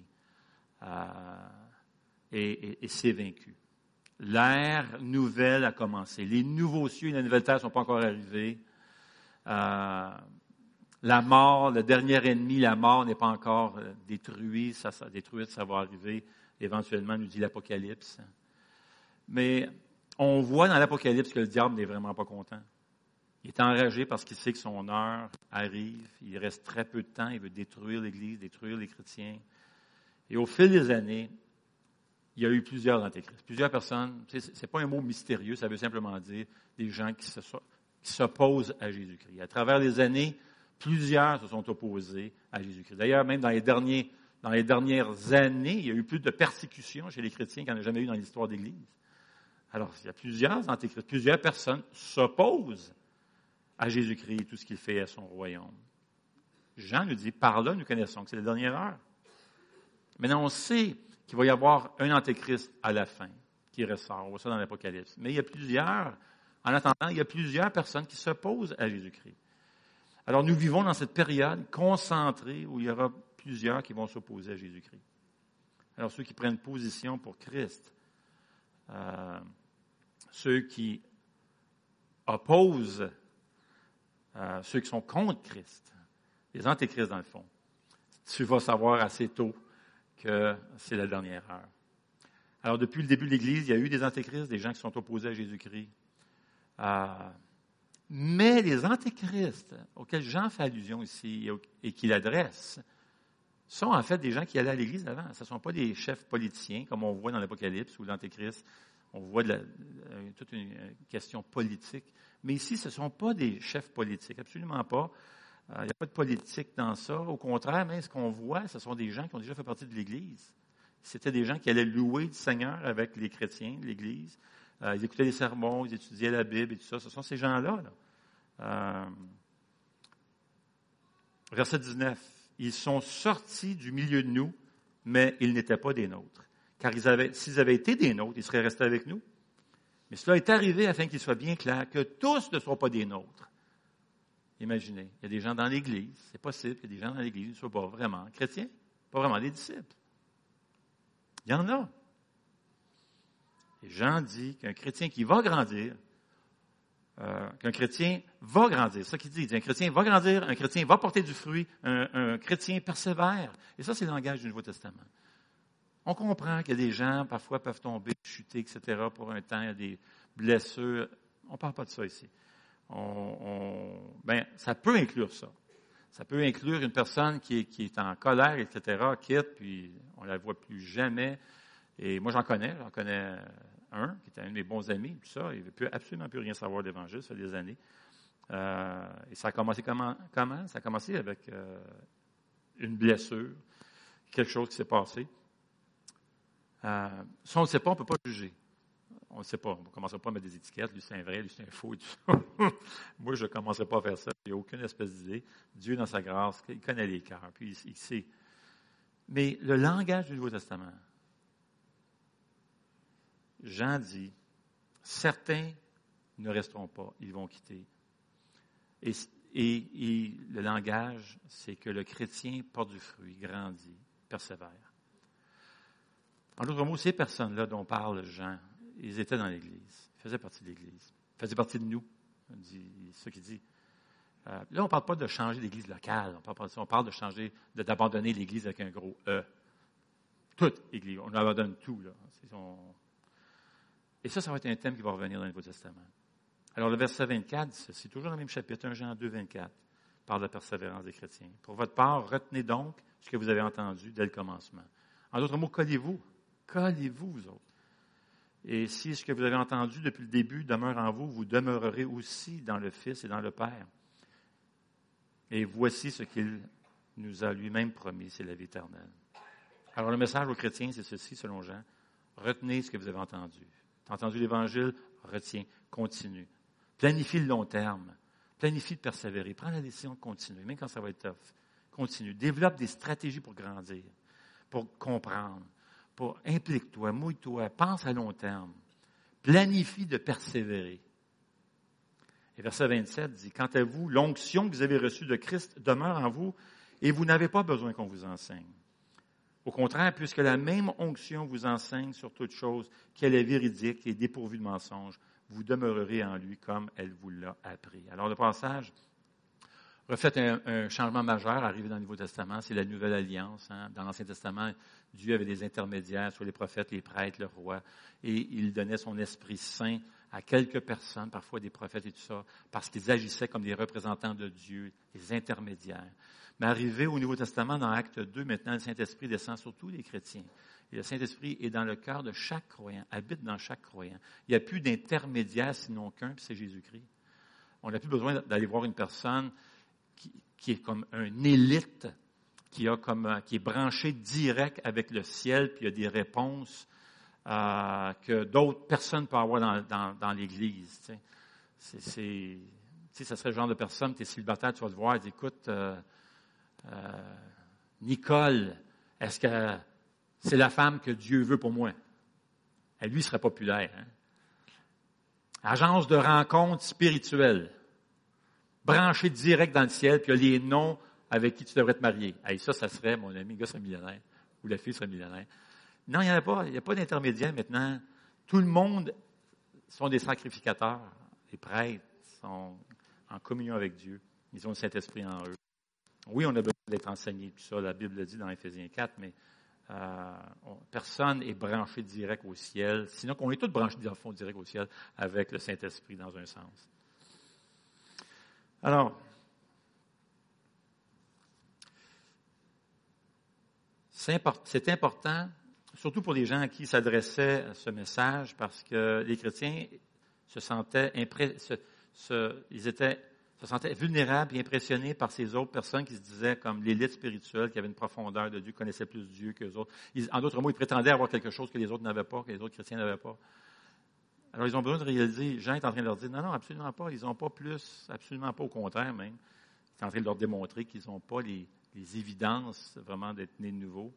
Speaker 1: et c'est vaincu. L'ère nouvelle a commencé. Les nouveaux cieux et la nouvelle terre ne sont pas encore arrivés. La mort, le dernier ennemi, la mort n'est pas encore détruit. Ça va arriver éventuellement, nous dit l'Apocalypse. Mais on voit dans l'Apocalypse que le diable n'est vraiment pas content. Il est enragé parce qu'il sait que son heure arrive. Il reste très peu de temps. Il veut détruire l'Église, détruire les chrétiens. Et au fil des années, il y a eu plusieurs antéchrists, plusieurs personnes. C'est pas un mot mystérieux, ça veut simplement dire des gens qui s'opposent à Jésus-Christ. À travers les années, Plusieurs se sont opposés à Jésus-Christ. D'ailleurs, même dans les dernières années, il y a eu plus de persécutions chez les chrétiens qu'il n'y en a jamais eu dans l'histoire de l'Église. Alors, il y a plusieurs antéchrists, plusieurs personnes s'opposent à Jésus-Christ et tout ce qu'il fait à son royaume. Jean nous dit, par là, nous connaissons que c'est la dernière heure. Maintenant, on sait qu'il va y avoir un antéchrist à la fin qui ressort. On voit ça dans l'Apocalypse. Mais en attendant, il y a plusieurs personnes qui s'opposent à Jésus-Christ. Alors, nous vivons dans cette période concentrée où il y aura plusieurs qui vont s'opposer à Jésus-Christ. Alors, ceux qui prennent position pour Christ, ceux qui opposent, ceux qui sont contre Christ, les antéchrists dans le fond, tu vas savoir assez tôt que c'est la dernière heure. Alors, depuis le début de l'Église, il y a eu des antéchrists, des gens qui sont opposés à Jésus-Christ. Mais les antéchrists auxquels Jean fait allusion ici et qu'il adresse sont en fait des gens qui allaient à l'Église avant. Ce ne sont pas des chefs politiciens, comme on voit dans l'Apocalypse ou l'antéchrist. On voit toute une question politique. Mais ici, ce ne sont pas des chefs politiques, absolument pas. Il n'y a pas de politique dans ça. Au contraire, même ce qu'on voit, ce sont des gens qui ont déjà fait partie de l'Église. C'était des gens qui allaient louer le Seigneur avec les chrétiens de l'Église. Ils écoutaient les sermons, ils étudiaient la Bible et tout ça. Ce sont ces gens-là. Verset 19. Ils sont sortis du milieu de nous, mais ils n'étaient pas des nôtres. Car s'ils avaient été des nôtres, ils seraient restés avec nous. Mais cela est arrivé afin qu'il soit bien clair que tous ne sont pas des nôtres. Imaginez, il y a des gens dans l'Église, c'est possible qu'il y ait des gens dans l'Église qui ne soient pas vraiment chrétiens, pas vraiment des disciples. Il y en a. Et Jean dit qu'un chrétien qui va grandir, c'est ça qu'il dit. Il dit, un chrétien va grandir, un chrétien va porter du fruit, un chrétien persévère. Et ça, c'est le langage du Nouveau Testament. On comprend qu'il y a des gens, parfois, peuvent tomber, chuter, etc., pour un temps, il y a des blessures. On ne parle pas de ça ici. Ça peut inclure ça. Ça peut inclure une personne qui est en colère, etc., quitte, puis on ne la voit plus jamais. Et moi, j'en connais un, qui était un de mes bons amis, tout ça. Il ne veut absolument plus rien savoir de l'Évangile, ça fait des années. Et ça a commencé comment? Ça a commencé avec une blessure, quelque chose qui s'est passé. Ça, on ne sait pas, on ne peut pas juger. On ne sait pas. On ne commencera pas à mettre des étiquettes. Lui, c'est un vrai, lui, c'est un faux et tout ça. Moi, je ne commencerai pas à faire ça. Il n'y a aucune espèce d'idée. Dieu, dans sa grâce, il connaît les cœurs, puis il sait. Mais le langage du Nouveau Testament, Jean dit, certains ne resteront pas, ils vont quitter. Et le langage, c'est que le chrétien porte du fruit, grandit, persévère. En d'autres mots, ces personnes-là dont parle Jean, ils étaient dans l'Église, ils faisaient partie de l'Église, ils faisaient partie de nous, c'est ce qu'il dit. Là, on ne parle pas de changer l'Église locale, on parle de changer, d'abandonner l'Église avec un gros E. Toute l'Église, on abandonne tout. Là. Et ça va être un thème qui va revenir dans le Nouveau Testament. Alors, le verset 24, c'est toujours dans le même chapitre, 1 Jean 2, 24, parle de la persévérance des chrétiens. Pour votre part, retenez donc ce que vous avez entendu dès le commencement. En d'autres mots, collez-vous, vous autres. Et si ce que vous avez entendu depuis le début demeure en vous, vous demeurerez aussi dans le Fils et dans le Père. Et voici ce qu'il nous a lui-même promis, c'est la vie éternelle. Alors, le message aux chrétiens, c'est ceci, selon Jean. Retenez ce que vous avez entendu. Tu as entendu l'Évangile? Retiens, continue. Planifie le long terme. Planifie de persévérer. Prends la décision de continuer, même quand ça va être tough. Continue. Développe des stratégies pour grandir, pour comprendre, pour implique-toi, mouille-toi, pense à long terme. Planifie de persévérer. Et verset 27 dit, quant à vous, l'onction que vous avez reçue de Christ demeure en vous et vous n'avez pas besoin qu'on vous enseigne. Au contraire, puisque la même onction vous enseigne sur toute chose qu'elle est véridique et dépourvue de mensonges, vous demeurerez en lui comme elle vous l'a appris. Alors, le passage reflète un changement majeur arrivé dans le Nouveau Testament, c'est la Nouvelle Alliance. Dans l'Ancien Testament, Dieu avait des intermédiaires sur les prophètes, les prêtres, le roi, et il donnait son Esprit Saint à quelques personnes, parfois des prophètes et tout ça, parce qu'ils agissaient comme des représentants de Dieu, des intermédiaires. Mais arrivé au Nouveau Testament, dans Acte 2, maintenant, le Saint-Esprit descend sur tous les chrétiens. Et le Saint-Esprit est dans le cœur de chaque croyant, habite dans chaque croyant. Il n'y a plus d'intermédiaire sinon qu'un, puis c'est Jésus-Christ. On n'a plus besoin d'aller voir une personne qui est comme un élite, qui est branché direct avec le ciel, puis il y a des réponses que d'autres personnes ne peuvent avoir dans l'Église. Tu sais, ça serait le genre de personne, tu es célibataire, tu vas te voir et dis, écoute, Nicole, est-ce que c'est la femme que Dieu veut pour moi? Elle, lui, serait populaire. Hein? Agence de rencontre spirituelle, branchée direct dans le ciel, puis il y a les noms avec qui tu devrais te marier. Hey, ça serait, mon ami, le gars serait millionnaire, ou la fille serait millionnaire. Non, il n'y en a pas. Il n'y a pas d'intermédiaire maintenant. Tout le monde sont des sacrificateurs. Les prêtres sont en communion avec Dieu. Ils ont le Saint-Esprit en eux. Oui, on a besoin d'être enseigné, tout ça. La Bible le dit dans Éphésiens 4, mais personne n'est branché direct au ciel. Sinon, on est tous branchés dans le fond direct au ciel avec le Saint-Esprit dans un sens. Alors, c'est important, surtout pour les gens à qui s'adressait ce message, parce que les chrétiens se sentaient se sentaient vulnérables et impressionnés par ces autres personnes qui se disaient comme l'élite spirituelle, qui avait une profondeur de Dieu, connaissaient plus Dieu que les autres. En d'autres mots, ils prétendaient avoir quelque chose que les autres n'avaient pas, que les autres chrétiens n'avaient pas. Alors, ils ont besoin de réaliser, Jean est en train de leur dire, non, absolument pas, ils n'ont pas plus, absolument pas, au contraire même. Il est en train de leur démontrer qu'ils n'ont pas les évidences vraiment d'être nés de nouveau.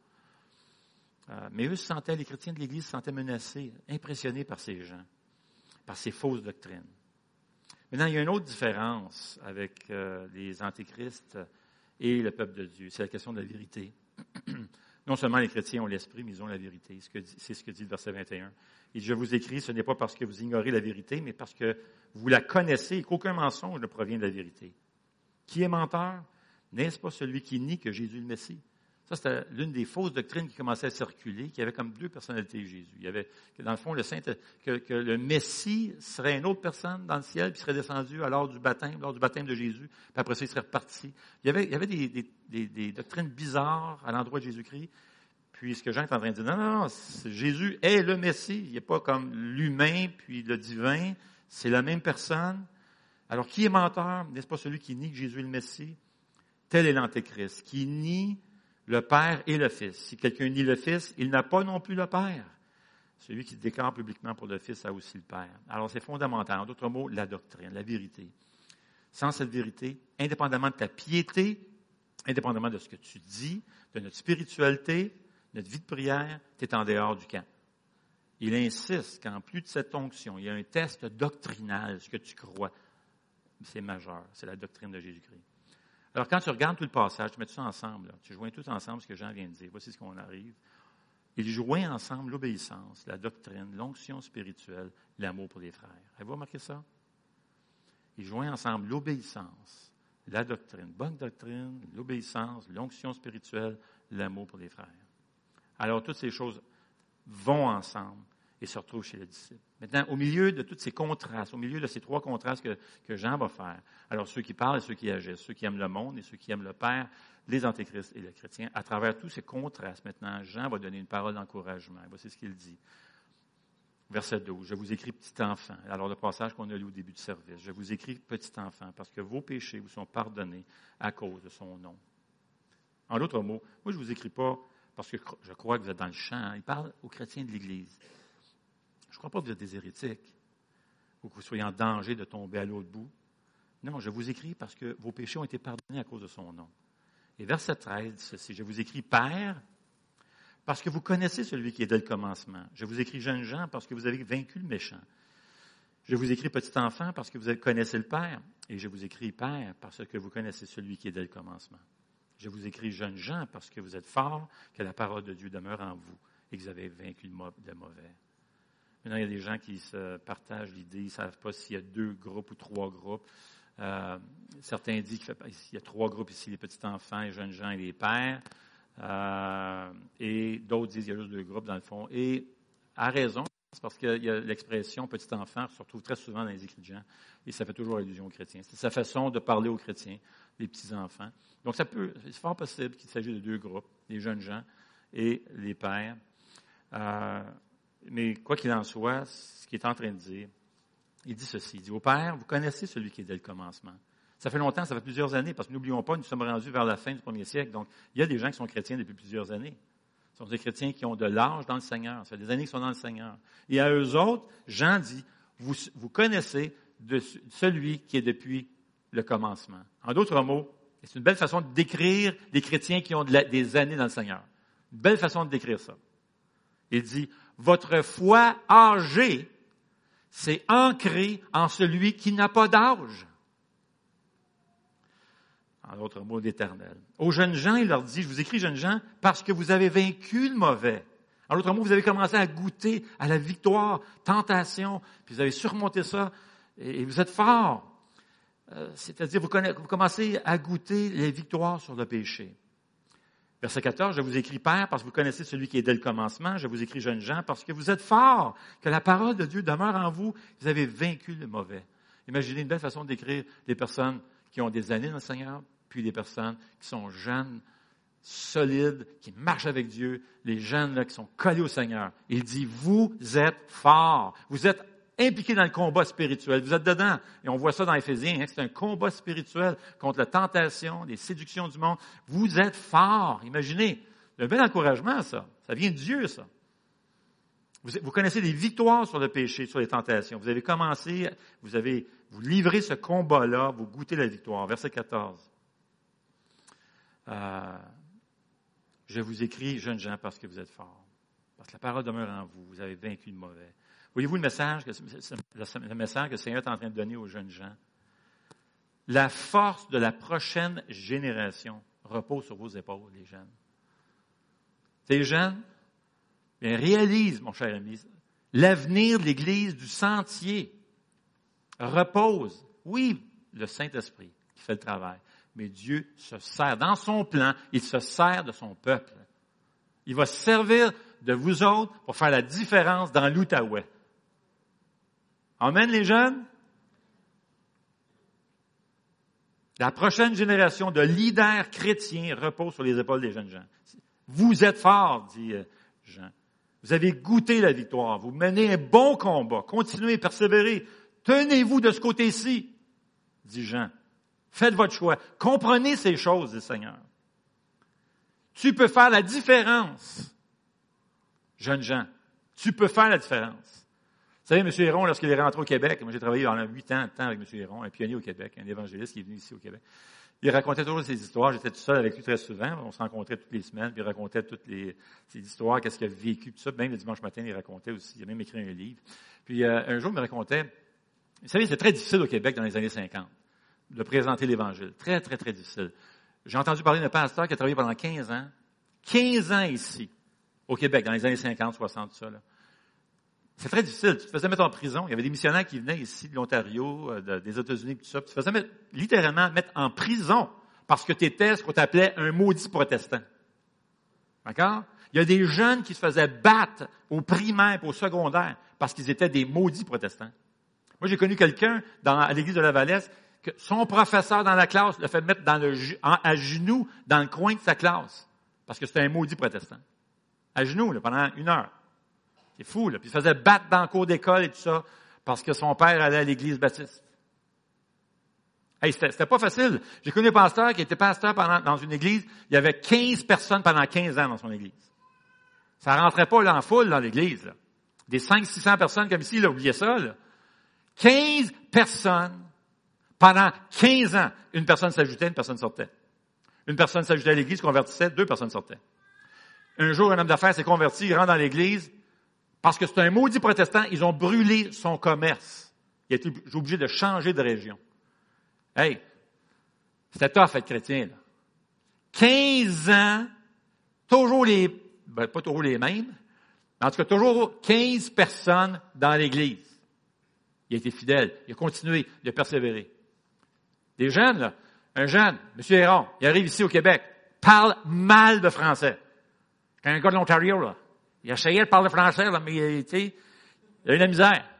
Speaker 1: Mais eux les chrétiens de l'Église se sentaient menacés, impressionnés par ces gens, par ces fausses doctrines. Maintenant, il y a une autre différence avec les antéchrists et le peuple de Dieu. C'est la question de la vérité. Non seulement les chrétiens ont l'esprit, mais ils ont la vérité. C'est ce que dit le verset 21. Et je vous écris, ce n'est pas parce que vous ignorez la vérité, mais parce que vous la connaissez et qu'aucun mensonge ne provient de la vérité. Qui est menteur? N'est-ce pas celui qui nie que Jésus est le Messie? Ça, c'était l'une des fausses doctrines qui commençait à circuler, qui avait comme deux personnalités de Jésus. Il y avait, dans le fond, que le Messie serait une autre personne dans le ciel, puis serait descendu lors du baptême de Jésus, puis après ça, il serait reparti. Il y avait des doctrines bizarres à l'endroit de Jésus-Christ. Puis ce que Jean est en train de dire, non, Jésus est le Messie. Il n'est pas comme l'humain puis le divin. C'est la même personne. Alors, qui est menteur? N'est-ce pas celui qui nie que Jésus est le Messie? Tel est l'Antéchrist, qui nie le Père et le Fils. Si quelqu'un nie le Fils, il n'a pas non plus le Père. Celui qui se déclare publiquement pour le Fils a aussi le Père. Alors, c'est fondamental. En d'autres mots, la doctrine, la vérité. Sans cette vérité, indépendamment de ta piété, indépendamment de ce que tu dis, de notre spiritualité, notre vie de prière, tu es en dehors du camp. Il insiste qu'en plus de cette onction, il y a un test doctrinal, ce que tu crois. C'est majeur, c'est la doctrine de Jésus-Christ. Alors, quand tu regardes tout le passage, tu mets tout ça ensemble, là, tu joins tout ensemble ce que Jean vient de dire. Voici ce qu'on arrive. Il joint ensemble l'obéissance, la doctrine, l'onction spirituelle, l'amour pour les frères. Avez-vous remarqué ça? Il joint ensemble l'obéissance, la doctrine, bonne doctrine, l'obéissance, l'onction spirituelle, l'amour pour les frères. Alors, toutes ces choses vont ensemble et se retrouvent chez les disciples. Maintenant, au milieu de tous ces contrastes, au milieu de ces trois contrastes que Jean va faire, alors ceux qui parlent et ceux qui agissent, ceux qui aiment le monde et ceux qui aiment le Père, les antéchrists et les chrétiens, à travers tous ces contrastes, maintenant, Jean va donner une parole d'encouragement. Voici ce qu'il dit. Verset 12. Je vous écris, petit enfant. Alors, le passage qu'on a lu au début du service. Je vous écris, petit enfant, parce que vos péchés vous sont pardonnés à cause de son nom. En d'autres mots, moi, je ne vous écris pas parce que je crois que vous êtes dans le champ. Hein. Il parle aux chrétiens de l'Église. Je ne crois pas que vous êtes des hérétiques ou que vous soyez en danger de tomber à l'autre bout. Non, je vous écris parce que vos péchés ont été pardonnés à cause de son nom. Et verset 13 dit ceci. Je vous écris, Père, parce que vous connaissez celui qui est dès le commencement. Je vous écris, jeunes gens, parce que vous avez vaincu le méchant. Je vous écris, petit enfant, parce que vous connaissez le Père. Et je vous écris, Père, parce que vous connaissez celui qui est dès le commencement. Je vous écris, jeunes gens, parce que vous êtes forts, que la parole de Dieu demeure en vous et que vous avez vaincu le mauvais. Maintenant, il y a des gens qui se partagent l'idée, ils ne savent pas s'il y a 2 groupes ou 3 groupes. Certains disent qu'il y a 3 groupes ici, les petits-enfants, les jeunes gens et les pères. Et d'autres disent qu'il y a juste 2 groupes dans le fond. Et à raison, c'est parce qu'il y a l'expression petit-enfant qui se retrouve très souvent dans les écrits de Jean. Et ça fait toujours allusion aux chrétiens. C'est sa façon de parler aux chrétiens, les petits-enfants. Donc, c'est fort possible qu'il s'agisse de 2 groupes, les jeunes gens et les pères. Mais quoi qu'il en soit, ce qu'il est en train de dire, il dit ceci. Il dit, au Père, vous connaissez celui qui est dès le commencement. Ça fait longtemps, ça fait plusieurs années, parce que n'oublions pas, nous sommes rendus vers la fin du 1er siècle. Donc, il y a des gens qui sont chrétiens depuis plusieurs années. Ce sont des chrétiens qui ont de l'âge dans le Seigneur. Ça fait des années qu'ils sont dans le Seigneur. Et à eux autres, Jean dit, vous connaissez de celui qui est depuis le commencement. En d'autres mots, c'est une belle façon de décrire les chrétiens qui ont des années dans le Seigneur. Une belle façon de décrire ça. Il dit, votre foi âgée, c'est ancré en celui qui n'a pas d'âge. En d'autres mots, d'Éternel. Aux jeunes gens, il leur dit, je vous écris jeunes gens, parce que vous avez vaincu le mauvais. En d'autres mots, vous avez commencé à goûter à la victoire, tentation, puis vous avez surmonté ça, et vous êtes forts. C'est-à-dire, vous commencez à goûter les victoires sur le péché. Verset 14, je vous écris Père, parce que vous connaissez celui qui est dès le commencement. Je vous écris jeunes gens, parce que vous êtes forts, que la parole de Dieu demeure en vous. Vous avez vaincu le mauvais. Imaginez une belle façon de décrire les personnes qui ont des années dans le Seigneur, puis les personnes qui sont jeunes, solides, qui marchent avec Dieu, les jeunes là, qui sont collés au Seigneur. Il dit, vous êtes forts. Vous êtes impliqués dans le combat spirituel. Vous êtes dedans. Et on voit ça dans Éphésiens. C'est un combat spirituel contre la tentation, les séductions du monde. Vous êtes forts. Imaginez. C'est un bel encouragement, ça. Ça vient de Dieu, ça. Vous connaissez les victoires sur le péché, sur les tentations. Vous avez commencé, vous livrez ce combat-là, vous goûtez la victoire. Verset 14. Je vous écris, jeunes gens, parce que vous êtes forts. Parce que la parole demeure en vous. Vous avez vaincu le mauvais. Voyez-vous le message que le Seigneur est en train de donner aux jeunes gens? La force de la prochaine génération repose sur vos épaules, les jeunes. Ces jeunes, bien, réalise, mon cher ami, l'avenir de l'Église du Sentier repose. Oui, le Saint-Esprit qui fait le travail. Mais Dieu se sert, dans son plan, il se sert de son peuple. Il va se servir de vous autres pour faire la différence dans l'Outaouais. Amen, les jeunes? La prochaine génération de leaders chrétiens repose sur les épaules des jeunes gens. Vous êtes forts, dit Jean. Vous avez goûté la victoire. Vous menez un bon combat. Continuez, persévérez. Tenez-vous de ce côté-ci, dit Jean. Faites votre choix. Comprenez ces choses, dit le Seigneur. Tu peux faire la différence. Jeunes gens, tu peux faire la différence. Vous savez, M. Héron, lorsqu'il est rentré au Québec, moi j'ai travaillé pendant 8 ans de temps avec M. Héron, un pionnier au Québec, un évangéliste qui est venu ici au Québec. Il racontait toujours ses histoires. J'étais tout seul avec lui très souvent. On se rencontrait toutes les semaines, puis il racontait toutes ses histoires, qu'est-ce qu'il a vécu, tout ça. Même le dimanche matin, il racontait aussi. Il a même écrit un livre. Puis un jour, il me racontait, vous savez, c'est très difficile au Québec dans les années 50 de présenter l'Évangile. Très, très, très difficile. J'ai entendu parler d'un pasteur qui a travaillé pendant 15 ans. 15 ans ici, au Québec, dans les années 50, 60, tout ça, là. C'est très difficile. Tu te faisais mettre en prison. Il y avait des missionnaires qui venaient ici de l'Ontario, des États-Unis, tout ça. Tu te faisais littéralement mettre en prison parce que tu étais ce qu'on appelait un maudit protestant. D'accord? Il y a des jeunes qui se faisaient battre au primaire et au secondaire parce qu'ils étaient des maudits protestants. Moi, j'ai connu quelqu'un à l'église de la Vallesse que son professeur dans la classe l'a fait mettre à genoux dans le coin de sa classe parce que c'était un maudit protestant. À genoux, là, pendant 1 heure. C'est fou, là. Puis il se faisait battre dans le cours d'école et tout ça, parce que son père allait à l'église baptiste. Hey, c'était pas facile. J'ai connu un pasteur qui était pasteur dans une église, il y avait 15 personnes pendant 15 ans dans son église. Ça rentrait pas là en foule dans l'église, là. Des 500-600 personnes comme ici, là, oubliez ça, là. 15 personnes pendant 15 ans. Une personne s'ajoutait, une personne sortait. Une personne s'ajoutait à l'église, convertissait, 2 personnes sortaient. Un jour, un homme d'affaires s'est converti, il rentre dans l'église, parce que c'est un maudit protestant, ils ont brûlé son commerce. Il a été obligé de changer de région. Hey, c'était tough être chrétien, là. 15 ans, toujours pas toujours les mêmes, mais en tout cas, toujours 15 personnes dans l'église. Il a été fidèle, il a continué, il a persévéré. Des jeunes, là, un jeune, M. Héron, il arrive ici au Québec, parle mal de français. Quand un gars de l'Ontario, là, il essayait de parler français, là, mais tu sais, il a eu de la misère.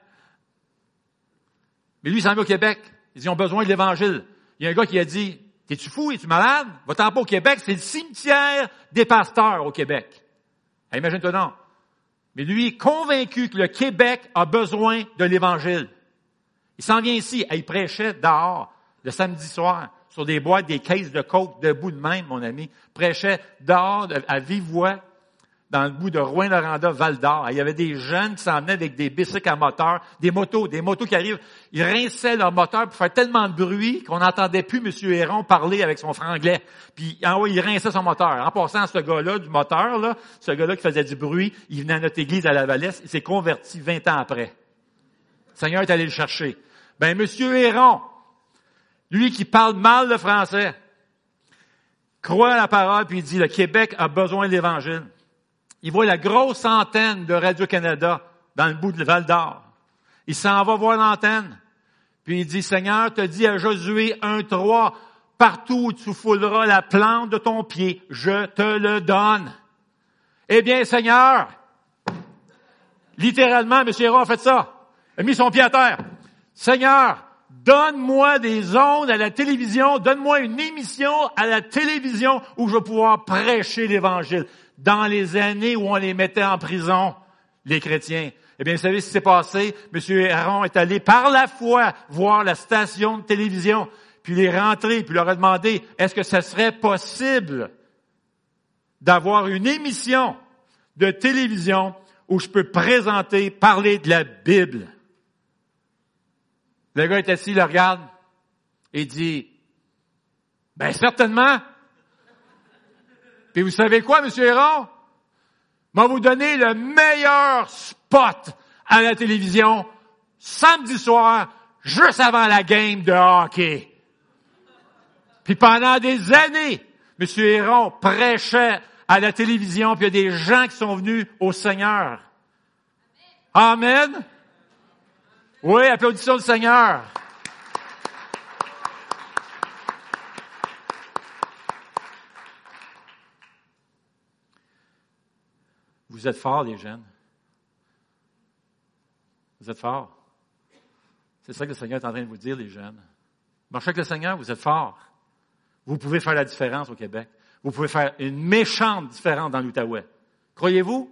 Speaker 1: Mais lui, il s'en va au Québec. Ils ont besoin de l'Évangile. Il y a un gars qui a dit, t'es-tu fou, es-tu malade? Va-t'en pas au Québec, c'est le cimetière des pasteurs au Québec. Ah, imagine-toi donc. Mais lui est convaincu que le Québec a besoin de l'Évangile. Il s'en vient ici, il prêchait dehors. le samedi soir, sur des boîtes, des caisses de coke, debout de même, mon ami, prêchait dehors, à vive voix, dans le bout de Rouyn-Noranda, Val-d'Or. Il y avait des jeunes qui s'en venaient avec des bicycles à moteur, des motos qui arrivent. Ils rinçaient leur moteur pour faire tellement de bruit qu'on n'entendait plus M. Héron parler avec son franglais. Puis, en haut, il rinçait son moteur. En passant, ce gars-là, du moteur, là, ce gars-là qui faisait du bruit, il venait à notre église à la Valesse, il s'est converti 20 ans après. Le Seigneur est allé le chercher. Ben, M. Héron, lui qui parle mal le français, croit à la parole, puis il dit, le Québec a besoin de l'Évangile. Il voit la grosse antenne de Radio-Canada dans le bout de Val-d'Or. Il s'en va voir l'antenne. Puis il dit, Seigneur, te dit à Josué 1:3, partout où tu fouleras la plante de ton pied, je te le donne. Eh bien, Seigneur, littéralement, M. Héron a fait ça. Il a mis son pied à terre. Seigneur, donne-moi des ondes à la télévision, donne-moi une émission à la télévision où je vais pouvoir prêcher l'Évangile. Dans les années où on les mettait en prison, les chrétiens. Eh bien, vous savez ce qui s'est passé? M. Héron est allé par la foi voir la station de télévision, puis il est rentré, puis il leur a demandé, est-ce que ça serait possible d'avoir une émission de télévision où je peux parler de la Bible? Le gars est assis, il le regarde, et dit, ben certainement. Puis vous savez quoi, M. Héron? Je vais vous donner le meilleur spot à la télévision samedi soir, juste avant la game de hockey. Puis pendant des années, M. Héron prêchait à la télévision, puis il y a des gens qui sont venus au Seigneur. Amen. Oui, applaudissons le Seigneur. Vous êtes forts, les jeunes. Vous êtes forts. C'est ça que le Seigneur est en train de vous dire, les jeunes. Marchez avec le Seigneur, vous êtes forts. Vous pouvez faire la différence au Québec. Vous pouvez faire une méchante différence dans l'Outaouais. Croyez-vous?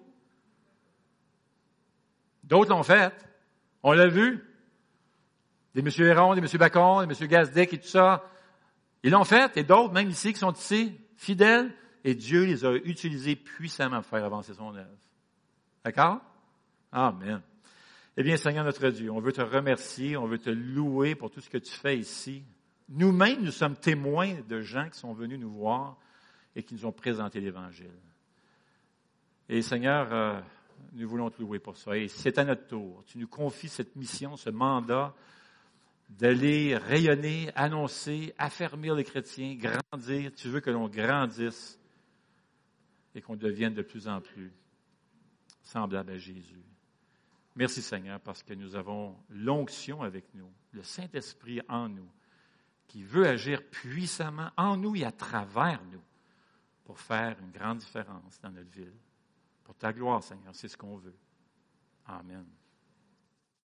Speaker 1: D'autres l'ont fait. On l'a vu. Des M. Héron, des M. Bacon, des M. Gazdic et tout ça. Ils l'ont fait. Et d'autres, même ici, qui sont ici, fidèles. Et Dieu les a utilisés puissamment pour faire avancer son œuvre. D'accord? Amen. Eh bien, Seigneur notre Dieu, on veut te remercier, on veut te louer pour tout ce que tu fais ici. Nous-mêmes, nous sommes témoins de gens qui sont venus nous voir et qui nous ont présenté l'Évangile. Et Seigneur, nous voulons te louer pour ça. Et c'est à notre tour. Tu nous confies cette mission, ce mandat d'aller rayonner, annoncer, affermir les chrétiens, grandir. Tu veux que l'on grandisse et qu'on devienne de plus en plus semblable à Jésus. Merci Seigneur parce que nous avons l'onction avec nous, le Saint-Esprit en nous, qui veut agir puissamment en nous et à travers nous pour faire une grande différence dans notre ville. Pour ta gloire, Seigneur, c'est ce qu'on veut. Amen.